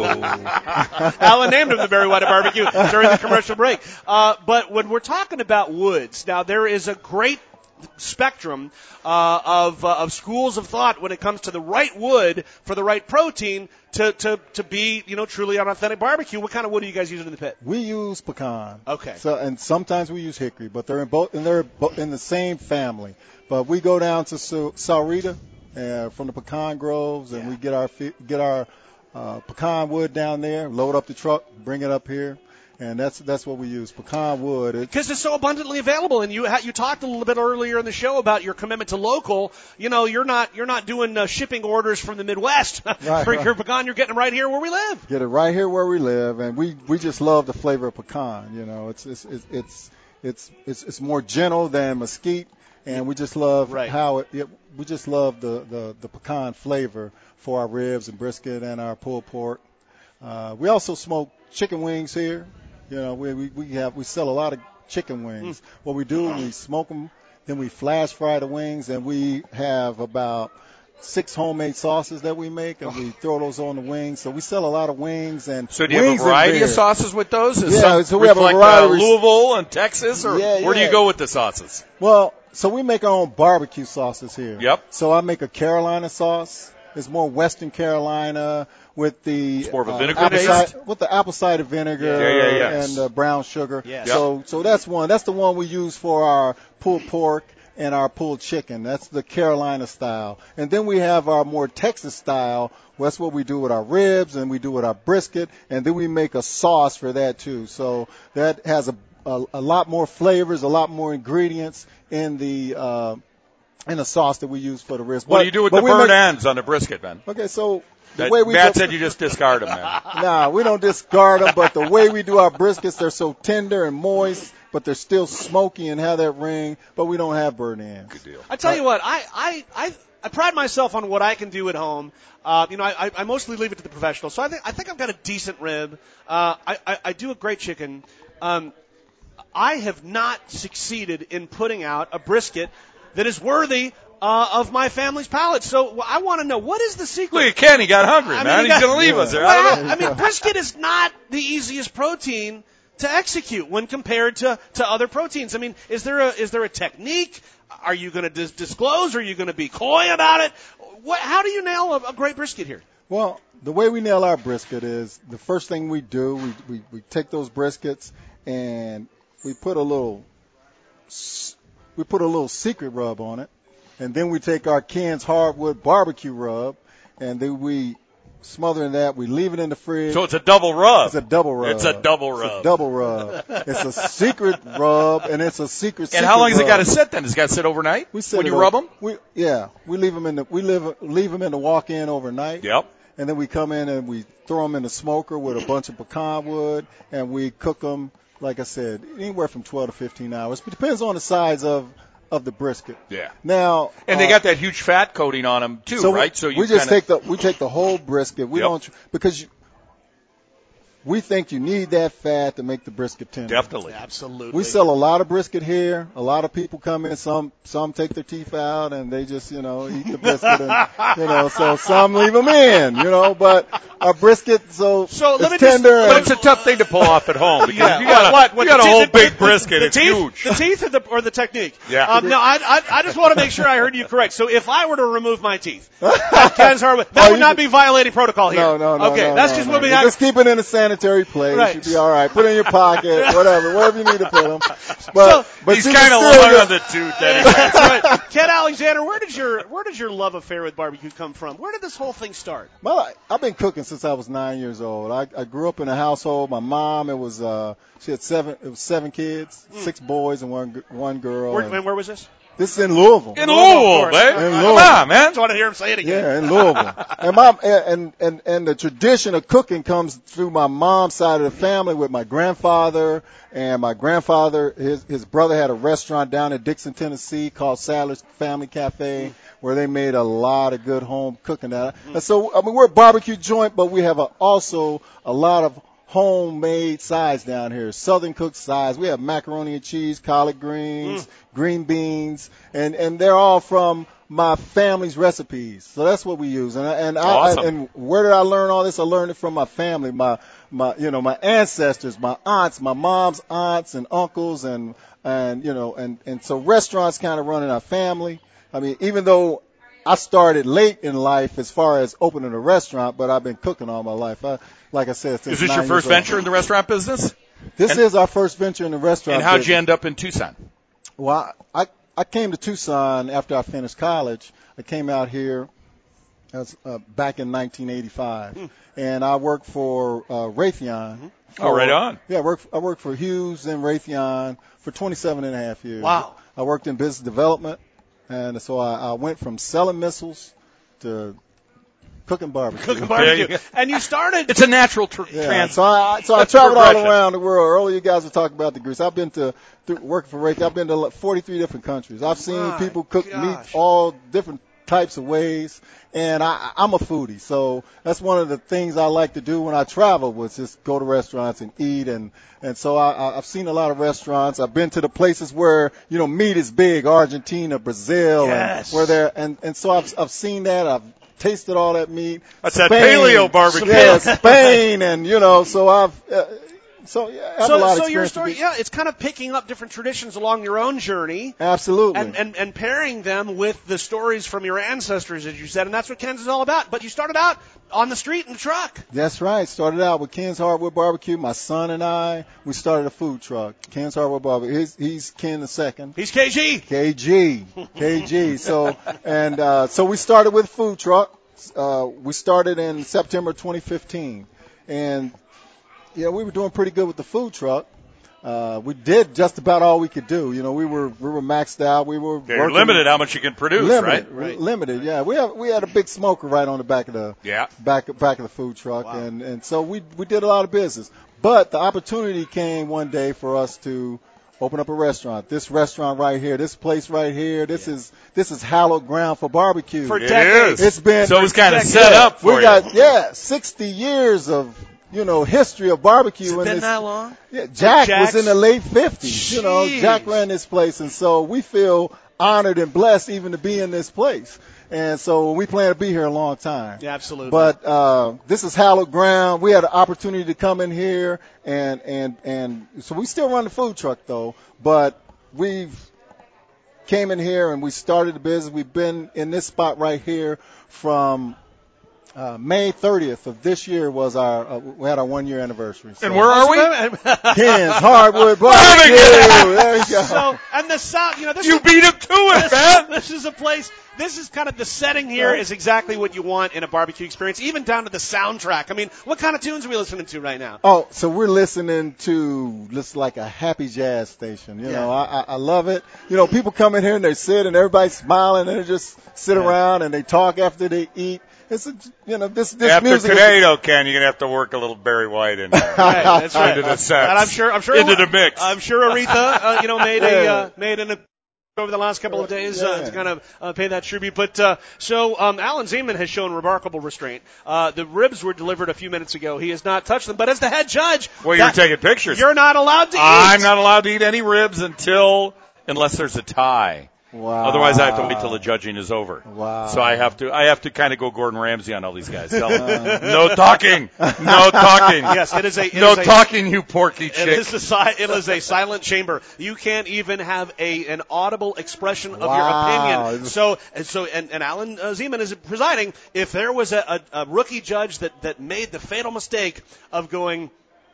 Alan named him the Barry White of barbecue during the commercial break. But when we're talking about woods, now there is a great spectrum of schools of thought when it comes to the right wood for the right protein to be truly an authentic barbecue. What kind of wood are you guys using in the pit? We use pecan. Okay. So and sometimes we use hickory, but they're in the same family. But we go down to Saurita from the pecan groves, and we get our pecan wood down there, load up the truck, bring it up here. And that's what we use, pecan wood. Because it's so abundantly available. And you talked a little bit earlier in the show about your commitment to local. You're not doing shipping orders from the Midwest for your pecan. You're getting them right here where we live. Get it right here where we live, and we just love the flavor of pecan. It's more gentle than mesquite, and we just love we just love the pecan flavor for our ribs and brisket and our pulled pork. We also smoke chicken wings here. You know, we sell a lot of chicken wings. What we do, we smoke them, then we flash fry the wings, and we have about 6 homemade sauces that we make, and we throw those on the wings. So we sell a lot of wings and. So do you have a variety of sauces with those? So we have a variety. Louisville and Texas, or where do you go with the sauces? Well, so we make our own barbecue sauces here. Yep. So I make a Carolina sauce. It's more Western Carolina with the it's more of a vinegar based? With the apple cider vinegar and brown sugar. Yes. So that's one. That's the one we use for our pulled pork and our pulled chicken. That's the Carolina style. And then we have our more Texas style. That's what we do with our ribs and we do with our brisket. And then we make a sauce for that too. So that has a lot more flavors, a lot more ingredients in the sauce that we use for the ribs. What do you do with the burnt ends on the brisket, man? Okay, so the way we Matt said you just discard them, man. Nah, we don't discard them, but the way we do our briskets, they're so tender and moist, but they're still smoky and have that ring, but we don't have burnt ends. Good deal. I tell you what, I pride myself on what I can do at home. I mostly leave it to the professionals, so I think I've got a decent rib. I do a great chicken. I have not succeeded in putting out a brisket that is worthy of my family's palate. So I want to know, what is the secret? Look at Ken, he got hungry, man. He's going to leave us there. I mean, brisket is not the easiest protein to execute when compared to other proteins. I mean, is there a technique? Are you going to disclose? Are you going to be coy about it? How do you nail a great brisket here? Well, the way we nail our brisket is the first thing we do, we take those briskets and we put a little secret rub on it, and then we take our Ken's hardwood barbecue rub, and then we smother in that. We leave it in the fridge. So it's a double rub. It's a double rub. It's a double rub. It's a double rub. It's a secret rub, and it's a secret. And how long has it rub. got to sit then? Does it got to sit overnight? We sit when you rub them? We leave them in the walk-in overnight. Yep. And then we come in and we throw them in the smoker with a bunch of pecan wood, and we cook them. Like I said, anywhere from 12 to 15 hours. But it depends on the size of the brisket. Yeah. Now, and they got that huge fat coating on them too, right? So we just take the whole brisket. We don't because we think you need that fat to make the brisket tender. Definitely. Absolutely. We sell a lot of brisket here. A lot of people come in. Some take their teeth out and they just, eat the brisket. And, so some leave them in, but our brisket, so it's tender. But it's a tough thing to pull off at home because you got a whole big brisket. It's huge. The teeth or the technique? Yeah. No, I just want to make sure I heard you correct. So if I were to remove my teeth, Ken's hardwood, that would not be violating protocol here. No. Okay, that's just what we have. Just keep it in a sanitary place. Right. You should be all right. Put it in your pocket, whatever you need to put them. But he's kind of low on the tooth anyway. That's right. Ken Alexander, where does your love affair with barbecue come from? Where did this whole thing start? Well, I've been cooking since I was 9 years old. I grew up in a household. My mom, she had 7 kids, 6 boys and one girl. Where was this? This is in Louisville. In Louisville, babe. Come on, man. I just want to hear him say it again. Yeah, in Louisville. And the tradition of cooking comes through my mom's side of the family with my grandfather. And my grandfather, his brother had a restaurant down in Dixon, Tennessee called Sadler's Family Cafe, where they made a lot of good home cooking. And so, we're a barbecue joint, but we have also a lot of homemade sides down here, Southern cooked sides. We have macaroni and cheese, collard greens, green beans, and they're all from my family's recipes. So that's what we use. And awesome. Where did I learn all this? I learned it from my family, my ancestors, my aunts, my mom's aunts and uncles, and so restaurants kind of run in our family. I mean, even though I started late in life as far as opening a restaurant, but I've been cooking all my life. Like I said, since is this your first venture in the restaurant business? This is our first venture in the restaurant business. And how'd you end up in Tucson? Well, I came to Tucson after I finished college. I came out here back in 1985, and I worked for Raytheon. Right on. Yeah, I worked for Hughes and Raytheon for 27 and a half years. Wow. I worked in business development, and so I went from selling missiles to cooking barbecue. And you started. It's a natural trans. So I traveled all around the world. Earlier, you guys were talking about the grease. I've been working for Raytheon. I've been to 43 different countries. I've seen people cook meat all different types of ways. And I'm a foodie, so that's one of the things I like to do when I travel was just go to restaurants and eat. And so I've seen a lot of restaurants. I've been to the places where, meat is big, Argentina, Brazil, yes. and where they're, and so I've seen that. I've tasted all that meat. That's Spain, that paleo barbecue. Yeah, Spain, and, so I've, So, yeah, I have a lot of so your experience story, it's kind of picking up different traditions along your own journey. Absolutely. And pairing them with the stories from your ancestors, as you said, and that's what Ken's is all about. But you started out on the street in the truck. That's right. Started out with Ken's Hardwood Barbecue. My son and I, we started a food truck, Ken's Hardwood Barbecue. He's Ken the second. He's KG. KG. So we started with a food truck. We started in September 2015. And yeah, we were doing pretty good with the food truck. We did just about all we could do. We were maxed out. We were You're limited how much you can produce, right? Limited, yeah. We had a big smoker right on the back of the back of the food truck, wow. and so we did a lot of business. But the opportunity came one day for us to open up a restaurant. This restaurant right here, this place right here, this is hallowed ground for barbecue. For decades. It's been so it's kind of set up for you. 60 years of history of barbecue. Has it been that long? Yeah, Jack was in the late 50s. Jeez. Jack ran this place, and so we feel honored and blessed even to be in this place. And so we plan to be here a long time. Yeah, absolutely. But this is hallowed ground. We had an opportunity to come in here, and so we still run the food truck though. But we've came in here and we started the business. We've been in this spot right here from May 30th of this year was we had our 1 year anniversary. So. And where are we? Ken's Hardwood Barbecue. There you go. So, and the South, this you beat him to it, man. This is a place. This is kind of the setting here is exactly what you want in a barbecue experience, even down to the soundtrack. I mean, what kind of tunes are we listening to right now? Oh, so we're listening to like a happy jazz station. I love it. People come in here and they sit and everybody's smiling and they just sit around and they talk after they eat. It's this after music. Tornado, Ken, you're gonna have to work a little Barry White in there. Right, that's right. Into the set. And I'm sure into the mix. I'm sure Aretha, made an over the last couple of days to kind of pay that tribute. But Alan Zeman has shown remarkable restraint. The ribs were delivered a few minutes ago. He has not touched them. But as the head judge, well, you're taking pictures. You're not allowed to eat. I'm not allowed to eat any ribs unless there's a tie. Wow. Otherwise, I have to wait till the judging is over. Wow. So I have to kind of go Gordon Ramsay on all these guys. Tell them, no talking. No talking. Yes, it is talking, you porky chick. It is a silent chamber. You can't even have an audible expression of your opinion. So Alan Zeman is presiding. If there was a rookie judge that made the fatal mistake of going,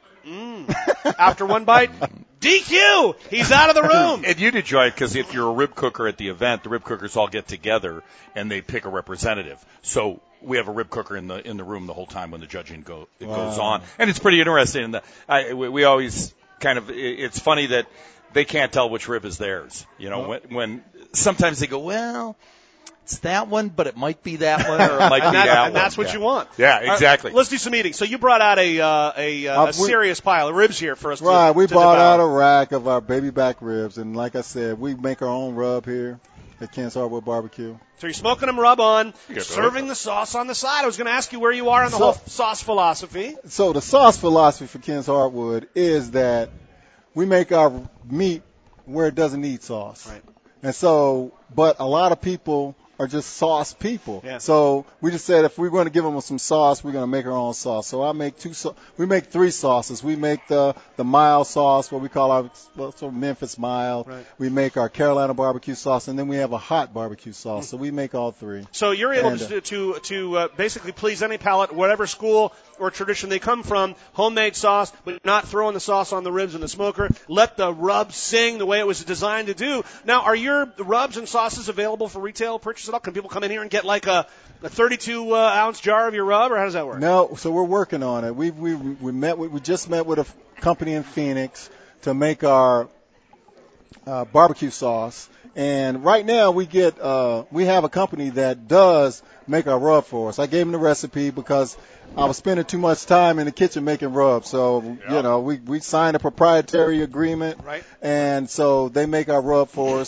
after one bite, DQ! He's out of the room. And you'd enjoy it because if you're a rib cooker at the event, the rib cookers all get together and they pick a representative. So we have a rib cooker in the room the whole time when the judging goes on, and it's pretty interesting. We always it's funny that they can't tell which rib is theirs. When sometimes they go, well, it's that one, but it might be that one, or it might be that one. And that's what you want. Yeah, exactly. Let's do some eating. So you brought out a serious pile of ribs here for us. Right, we brought out a rack of our baby back ribs, and like I said, we make our own rub here at Ken's Hardwood Barbecue. So you're smoking them rub on, serving the sauce on the side. I was going to ask you where you are on the whole sauce philosophy. So the sauce philosophy for Ken's Hardwood is that we make our meat where it doesn't need sauce. Right. And so, but a lot of people are just sauce people. Yeah. So we just said if we're going to give them some sauce, we're going to make our own sauce. So we make 3 sauces. We make the mild sauce, what we call our Memphis mild. Right. We make our Carolina barbecue sauce, and then we have a hot barbecue sauce. So we make all 3. So you're able to basically please any palate, whatever school or tradition they come from, homemade sauce, but not throwing the sauce on the ribs in the smoker. Let the rub sing the way it was designed to do. Now, are your rubs and sauces available for retail purchase at all? Can people come in here and get like a 32-ounce jar of your rub, or how does that work? No, so we're working on it. We just met with a company in Phoenix to make our barbecue sauce, and right now we have a company that does make our rub for us. I gave them the recipe because I was spending too much time in the kitchen making rubs. So, we signed a proprietary agreement. Right. And so they make our rub for us.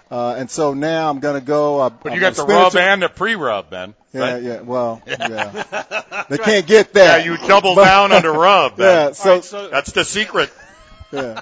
And so now I'm going to go. But you got the rub and the pre-rub, Ben. Yeah, right? yeah. Well, yeah. They can't get that. Yeah, you double down on the rub, Ben. Yeah, so that's the secret. Yeah.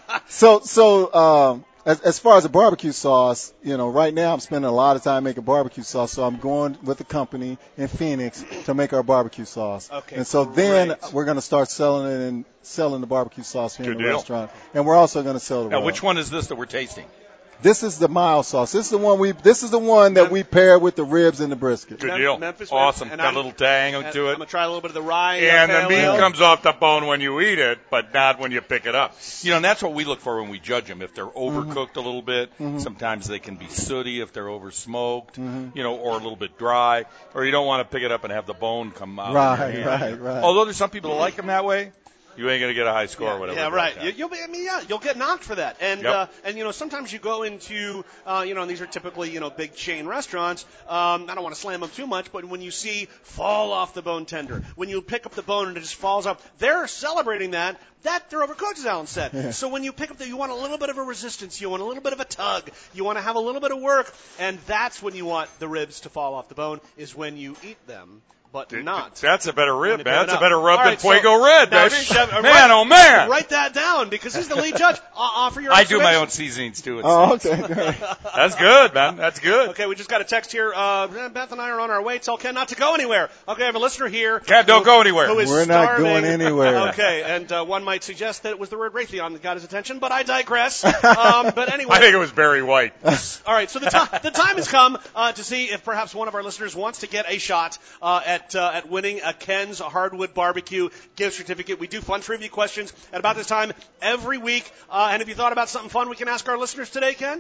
So as far as the barbecue sauce, right now I'm spending a lot of time making barbecue sauce, so I'm going with a company in Phoenix to make our barbecue sauce. Okay. And so then we're going to start selling it and selling the barbecue sauce here in the deal. restaurant. And we're also going to sell the Now, rub. which one is this that we're tasting? This is the mild sauce. This is the one that we pair with the ribs and the brisket. Good deal. Memphis, awesome. and Got a little tang to it. I'm going to try a little bit of the rye. And the meat comes off the bone when you eat it, but not when you pick it up. And that's what we look for when we judge them. If they're overcooked a little bit, sometimes they can be sooty if they're over smoked, or a little bit dry, or you don't want to pick it up and have the bone come out. Right. Although there's some people that like them that way. You ain't gonna get a high score or whatever. Yeah, right. You'll get knocked for that. And sometimes you go into and these are typically big chain restaurants. I don't want to slam them too much, but when you see fall off the bone tender, when you pick up the bone and it just falls off, they're celebrating that they're overcooked, as Alan said. Yeah. So when you pick up you want a little bit of a resistance, you want a little bit of a tug, you want to have a little bit of work, and that's when you want the ribs to fall off the bone, is when you eat them. But not. That's a better rib, man. That's a better rub than Fuego Red, baby. Oh, man. Write that down because he's the lead judge. Offer your I do my own seasonings, too. Okay. That's good, man. That's good. Okay, we just got a text here. Beth and I are on our way. Tell Ken not to go anywhere. Okay, I have a listener here. Ken, don't go anywhere. We're not going anywhere. Okay, and one might suggest that it was the word Raytheon that got his attention, but I digress. But anyway. I think it was Barry White. All right, so the time has come to see if perhaps one of our listeners wants to get a shot at winning a Ken's Hardwood Barbecue gift certificate. We do fun trivia questions at about this time every week. And have you thought about something fun we can ask our listeners today, Ken?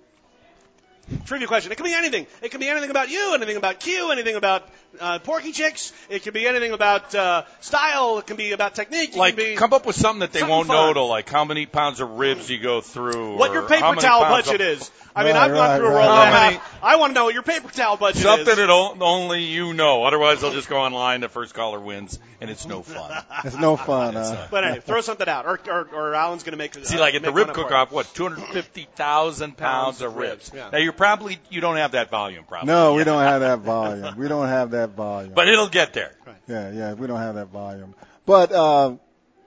Trivia question. It can be anything. It can be anything about you, anything about Q, anything about Porky Chicks. It can be anything about style. It can be about technique. Come up with something that they won't know, to like how many pounds of ribs you go through. What your paper towel budget is. I mean, I've gone through a roll and a half. I want to know what your paper towel budget is. Something that only you know. Otherwise, they'll just go online. The first caller wins, and it's no fun. It's no fun. But anyway, throw something out, or Alan's going to make. See, like at the rib cook-off, 250,000 pounds of ribs. Yeah. Now you don't have that volume, probably. No, we don't have that volume. We don't have that volume. But it'll get there. Right. Yeah, we don't have that volume. But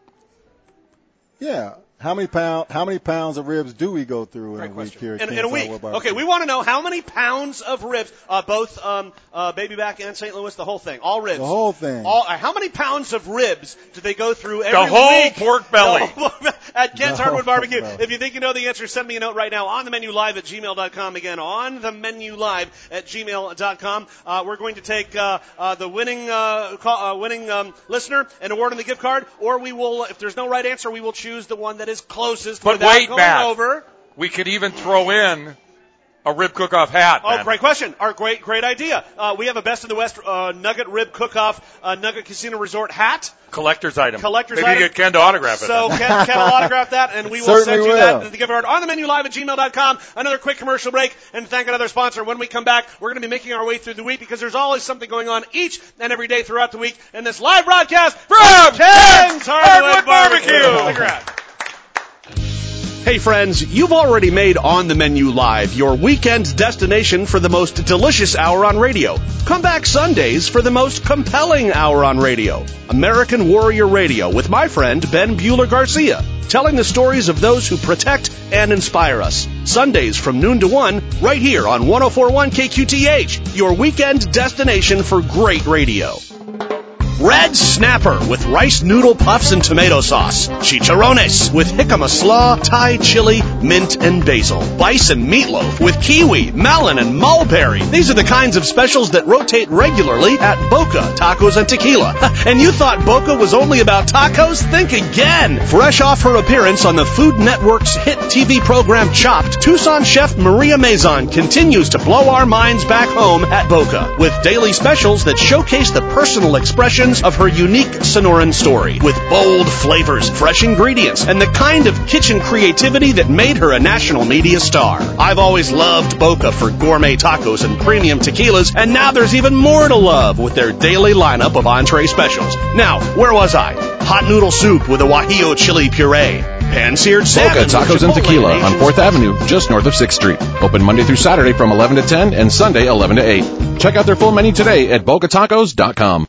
how many pounds of ribs do we go through in a week here? In a week. Okay, we want to know how many pounds of ribs, both Baby Back and St. Louis, the whole thing, all ribs. The whole thing. How many pounds of ribs do they go through every week? The whole pork belly. At Ken's Hardwood Barbecue. If you think you know the answer, send me a note right now on the menu live at gmail.com. Again, on the menu live at gmail.com. We're going to take the winning listener and award them the gift card, or we will, if there's no right answer, we will choose the one that is closest. But without wait, going Matt. over. We could even throw in a rib cook-off hat. Oh, man. great question. Great idea. We have a Best of the West Nugget Rib Cook-Off Nugget Casino Resort hat. Collector's item. Maybe you get Ken to autograph it. So Ken will autograph that, and we will send you that the gift card on the menu live at gmail.com. Another quick commercial break, and thank another sponsor. When we come back, we're going to be making our way through the week because there's always something going on each and every day throughout the week in this live broadcast from Ken's Hardwood Barbecue. Stick around. Hey friends, you've already made On the Menu Live your weekend destination for the most delicious hour on radio. Come back Sundays for the most compelling hour on radio. American Warrior Radio with my friend Ben Bueller Garcia, telling the stories of those who protect and inspire us. Sundays from noon to 1, right here on 104.1 KQTH, your weekend destination for great radio. Red Snapper with rice noodle puffs and tomato sauce. Chicharrones with jicama slaw, Thai chili, mint, and basil. Bison meatloaf with kiwi, melon, and mulberry. These are the kinds of specials that rotate regularly at Boca Tacos and Tequila. And you thought Boca was only about tacos? Think again. Fresh off her appearance on the Food Network's hit TV program Chopped, Tucson chef Maria Mazon continues to blow our minds back home at Boca with daily specials that showcase the personal expressions of her unique Sonoran story, with bold flavors, fresh ingredients, and the kind of kitchen creativity that made her a national media star. I've always loved Boca for gourmet tacos and premium tequilas, and now there's even more to love with their daily lineup of entree specials. Now, where was I? Hot noodle soup with a guajillo chili puree, pan-seared Boca salmon. Tacos and Tequila on 4th Avenue, just north of 6th Street. Open Monday through Saturday from 11 to 10 and Sunday 11 to 8. Check out their full menu today at bocatacos.com.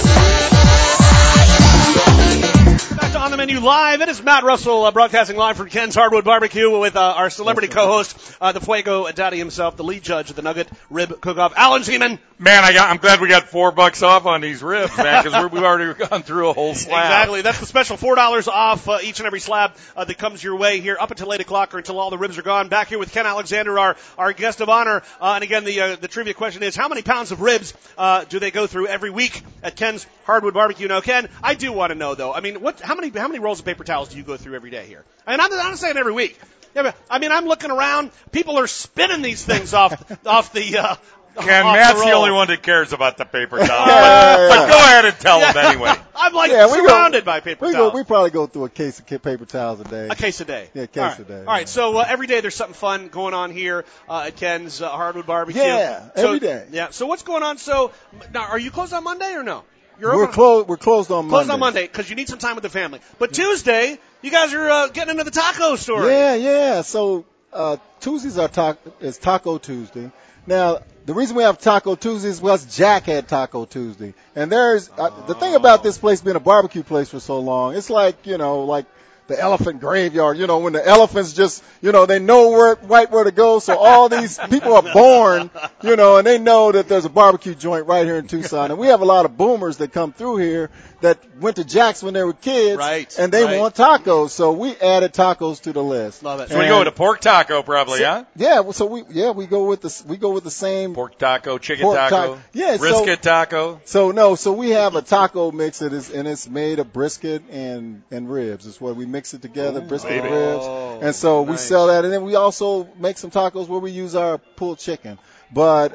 On the Menu Live, it is Matt Russell broadcasting live from Ken's Hardwood Barbecue with our celebrity co-host, the Fuego Daddy himself, the lead judge of the Nugget Rib Cook-Off, Alan Zeman. Man, I'm glad we got $4 off on these ribs, man, because we've already gone through a whole slab. Exactly. That's the special $4 off each and every slab that comes your way here up until 8 o'clock or until all the ribs are gone. Back here with Ken Alexander, our guest of honor. And again, the trivia question is, how many pounds of ribs do they go through every week at Ken's Hardwood Barbecue? Now, Ken, I do want to know, though. I mean, how many rolls of paper towels do you go through every day here? I mean, I'm not saying every week. Yeah, but, I mean, I'm looking around. People are spinning these things off the. Ken, Matt's the only one that cares about the paper towel. But go ahead and tell him anyway. I'm surrounded by paper towels. We probably go through a case of paper towels a day. A case a day. Yeah, a case a day. All right, so every day there's something fun going on here at Ken's Hardwood Barbecue. Yeah, every day. Yeah, so what's going on? So now, are you closed on Monday or no? We're closed on Monday. Closed on Monday because you need some time with the family. But Tuesday, you guys are getting into the taco story. Yeah. So Tuesdays is Taco Tuesday. Now, the reason we have Taco Tuesdays was Jack had Taco Tuesday. And there's the thing about this place being a barbecue place for so long, it's like the elephant graveyard, when the elephants just, they know where to go. So all these people are born, and they know that there's a barbecue joint right here in Tucson. And we have a lot of boomers that come through here that went to Jack's when they were kids. Right. And they want tacos. So we added tacos to the list. Love it. So we go with a pork taco probably, huh? Yeah. So we go with the same pork taco, chicken taco, brisket taco. So we have a taco mix and it's made of brisket and ribs. It's what we mix it together, brisket and ribs. And so we sell that, and then we also make some tacos where we use our pulled chicken. But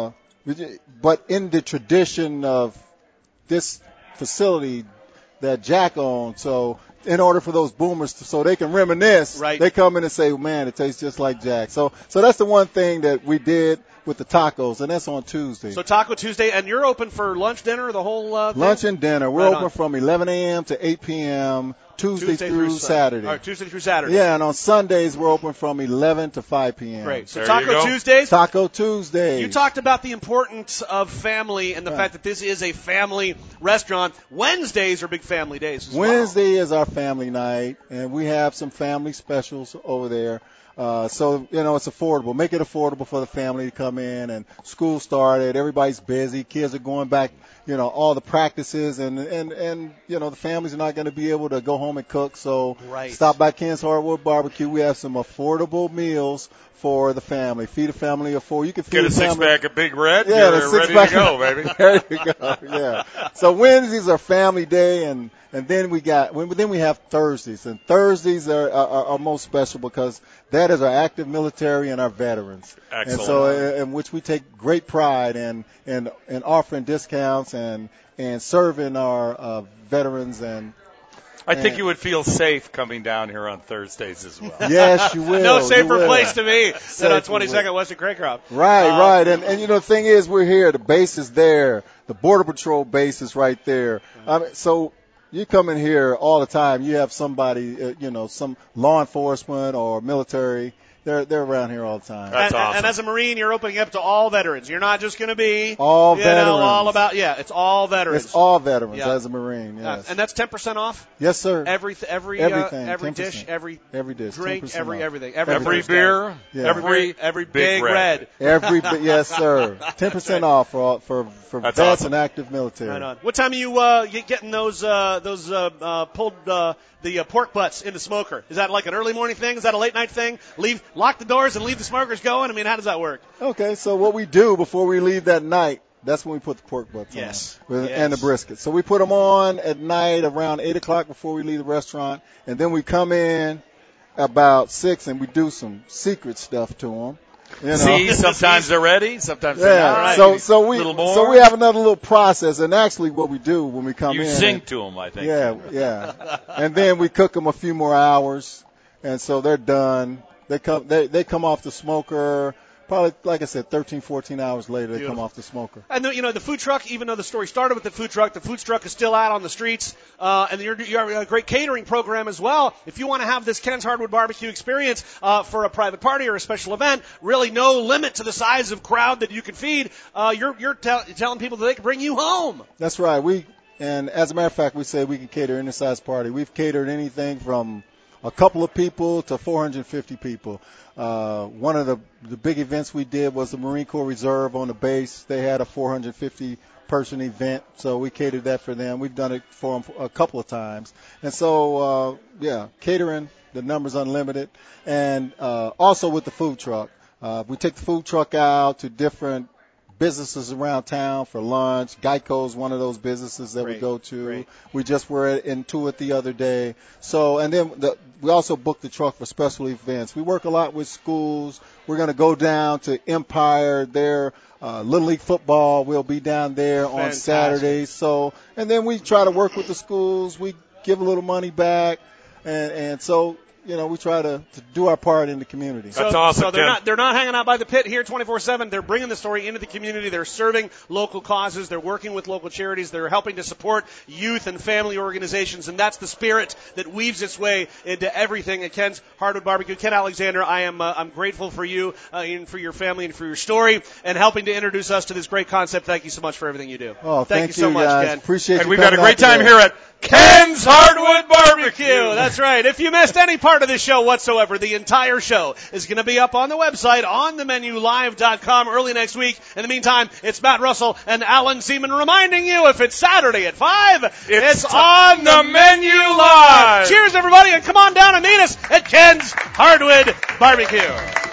in the tradition of this facility that Jack owns, so in order for those boomers so they can reminisce, they come in and say, man, it tastes just like Jack. So that's the one thing that we did with the tacos, and that's on Tuesday. So Taco Tuesday, and you're open for lunch, dinner, the whole thing? Lunch and dinner. We're open from 11 a.m. to 8 p.m. Tuesday through Saturday. All right, Tuesday through Saturday. Yeah, and on Sundays we're open from 11 to 5 p.m. Great. So Taco Tuesdays. Taco Tuesday. You talked about the importance of family and the fact that this is a family restaurant. Wednesdays are big family days as well. Wednesday is our family night, and we have some family specials over there. So, it's affordable. Make it affordable for the family to come in, and school started. Everybody's busy. Kids are going back, all the practices, and the families are not going to be able to go home and cook. So stop by Ken's Hardwood Barbecue. We have some affordable meals for the family. Feed a family of 4. You can feed a six-pack of Big Red. Yeah, you're ready to go, baby. Ready to go, yeah. So Wednesdays are family day, and then we have Thursdays, and Thursdays are most special because that is our active military and our veterans. Excellent. And so in which we take great pride in offering discounts and serving our veterans and. I think you would feel safe coming down here on Thursdays as well. Yes, you will. No safer place to be than on 22nd West of Craycroft. Right. And the thing is, we're here. The base is there. The Border Patrol base is right there. So you come in here all the time. You have somebody, some law enforcement or military. They're around here all the time. That's awesome. And as a Marine, you're opening up to all veterans. You're not just going to be all veterans. All about it's all veterans. It's all veterans as a Marine. Yes. And that's 10% off. Yes, sir. Everything, every dish, every dish, drink, everything, every beer, every Big Red. Yes, sir. 10% off for vets awesome. and active military. Right on. What time are you getting those pulled the pork butts in the smoker? Is that like an early morning thing? Is that a late night thing? Lock the doors and leave the smokers going? I mean, how does that work? Okay, so what we do before we leave that night, that's when we put the pork butts on. And the brisket. So we put them on at night around 8 o'clock before we leave the restaurant, and then we come in about 6 and we do some secret stuff to them. See, sometimes they're ready, sometimes they're not. So we have another little process, and actually what we do when we come in. You sing to them, I think. Yeah. And then we cook them a few more hours, and so they're done. They come off the smoker Probably, like I said, 13, 14 hours later, they come off the smoker. And, the food truck, even though the story started with the food truck is still out on the streets. And you're a great catering program as well. If you want to have this Ken's Hardwood Barbecue experience for a private party or a special event, really no limit to the size of crowd that you can feed, you're telling people that they can bring you home. That's right. And as a matter of fact, we say we can cater any size party. We've catered anything from a couple of people to 450 people. One of the big events we did was the Marine Corps Reserve on the base. They had a 450-person event, so we catered that for them. We've done it for them a couple of times. And so, catering, the number's unlimited. And also with the food truck. We take the food truck out to different businesses around town for lunch. Geico's one of those businesses that we go to. Great. We just were into it the other day. So, and then we also book the truck for special events. We work a lot with schools. We're going to go down to Empire. Their Little League football will be down there on Saturdays. So, and then we try to work with the schools. We give a little money back, and so. We try to do our part in the community. That's awesome. So they're not hanging out by the pit here 24/7. They're bringing the story into the community. They're serving local causes. They're working with local charities. They're helping to support youth and family organizations, and that's the spirit that weaves its way into everything at Ken's Hardwood Barbecue. Ken Alexander, I'm grateful for you and for your family and for your story and helping to introduce us to this great concept. Thank you so much for everything you do. Oh, thank you so much, guys. Ken. Appreciate you. And we've had a great time here at Ken's Hardwood Barbecue. That's right. If you missed any part of this show whatsoever, the entire show is going to be up on the website, onthemenulive.com early next week. In the meantime, it's Matt Russell and Alan Seaman reminding you if it's Saturday at 5, it's on the Menu Live. Cheers, everybody, and come on down and meet us at Ken's Hardwood Barbecue.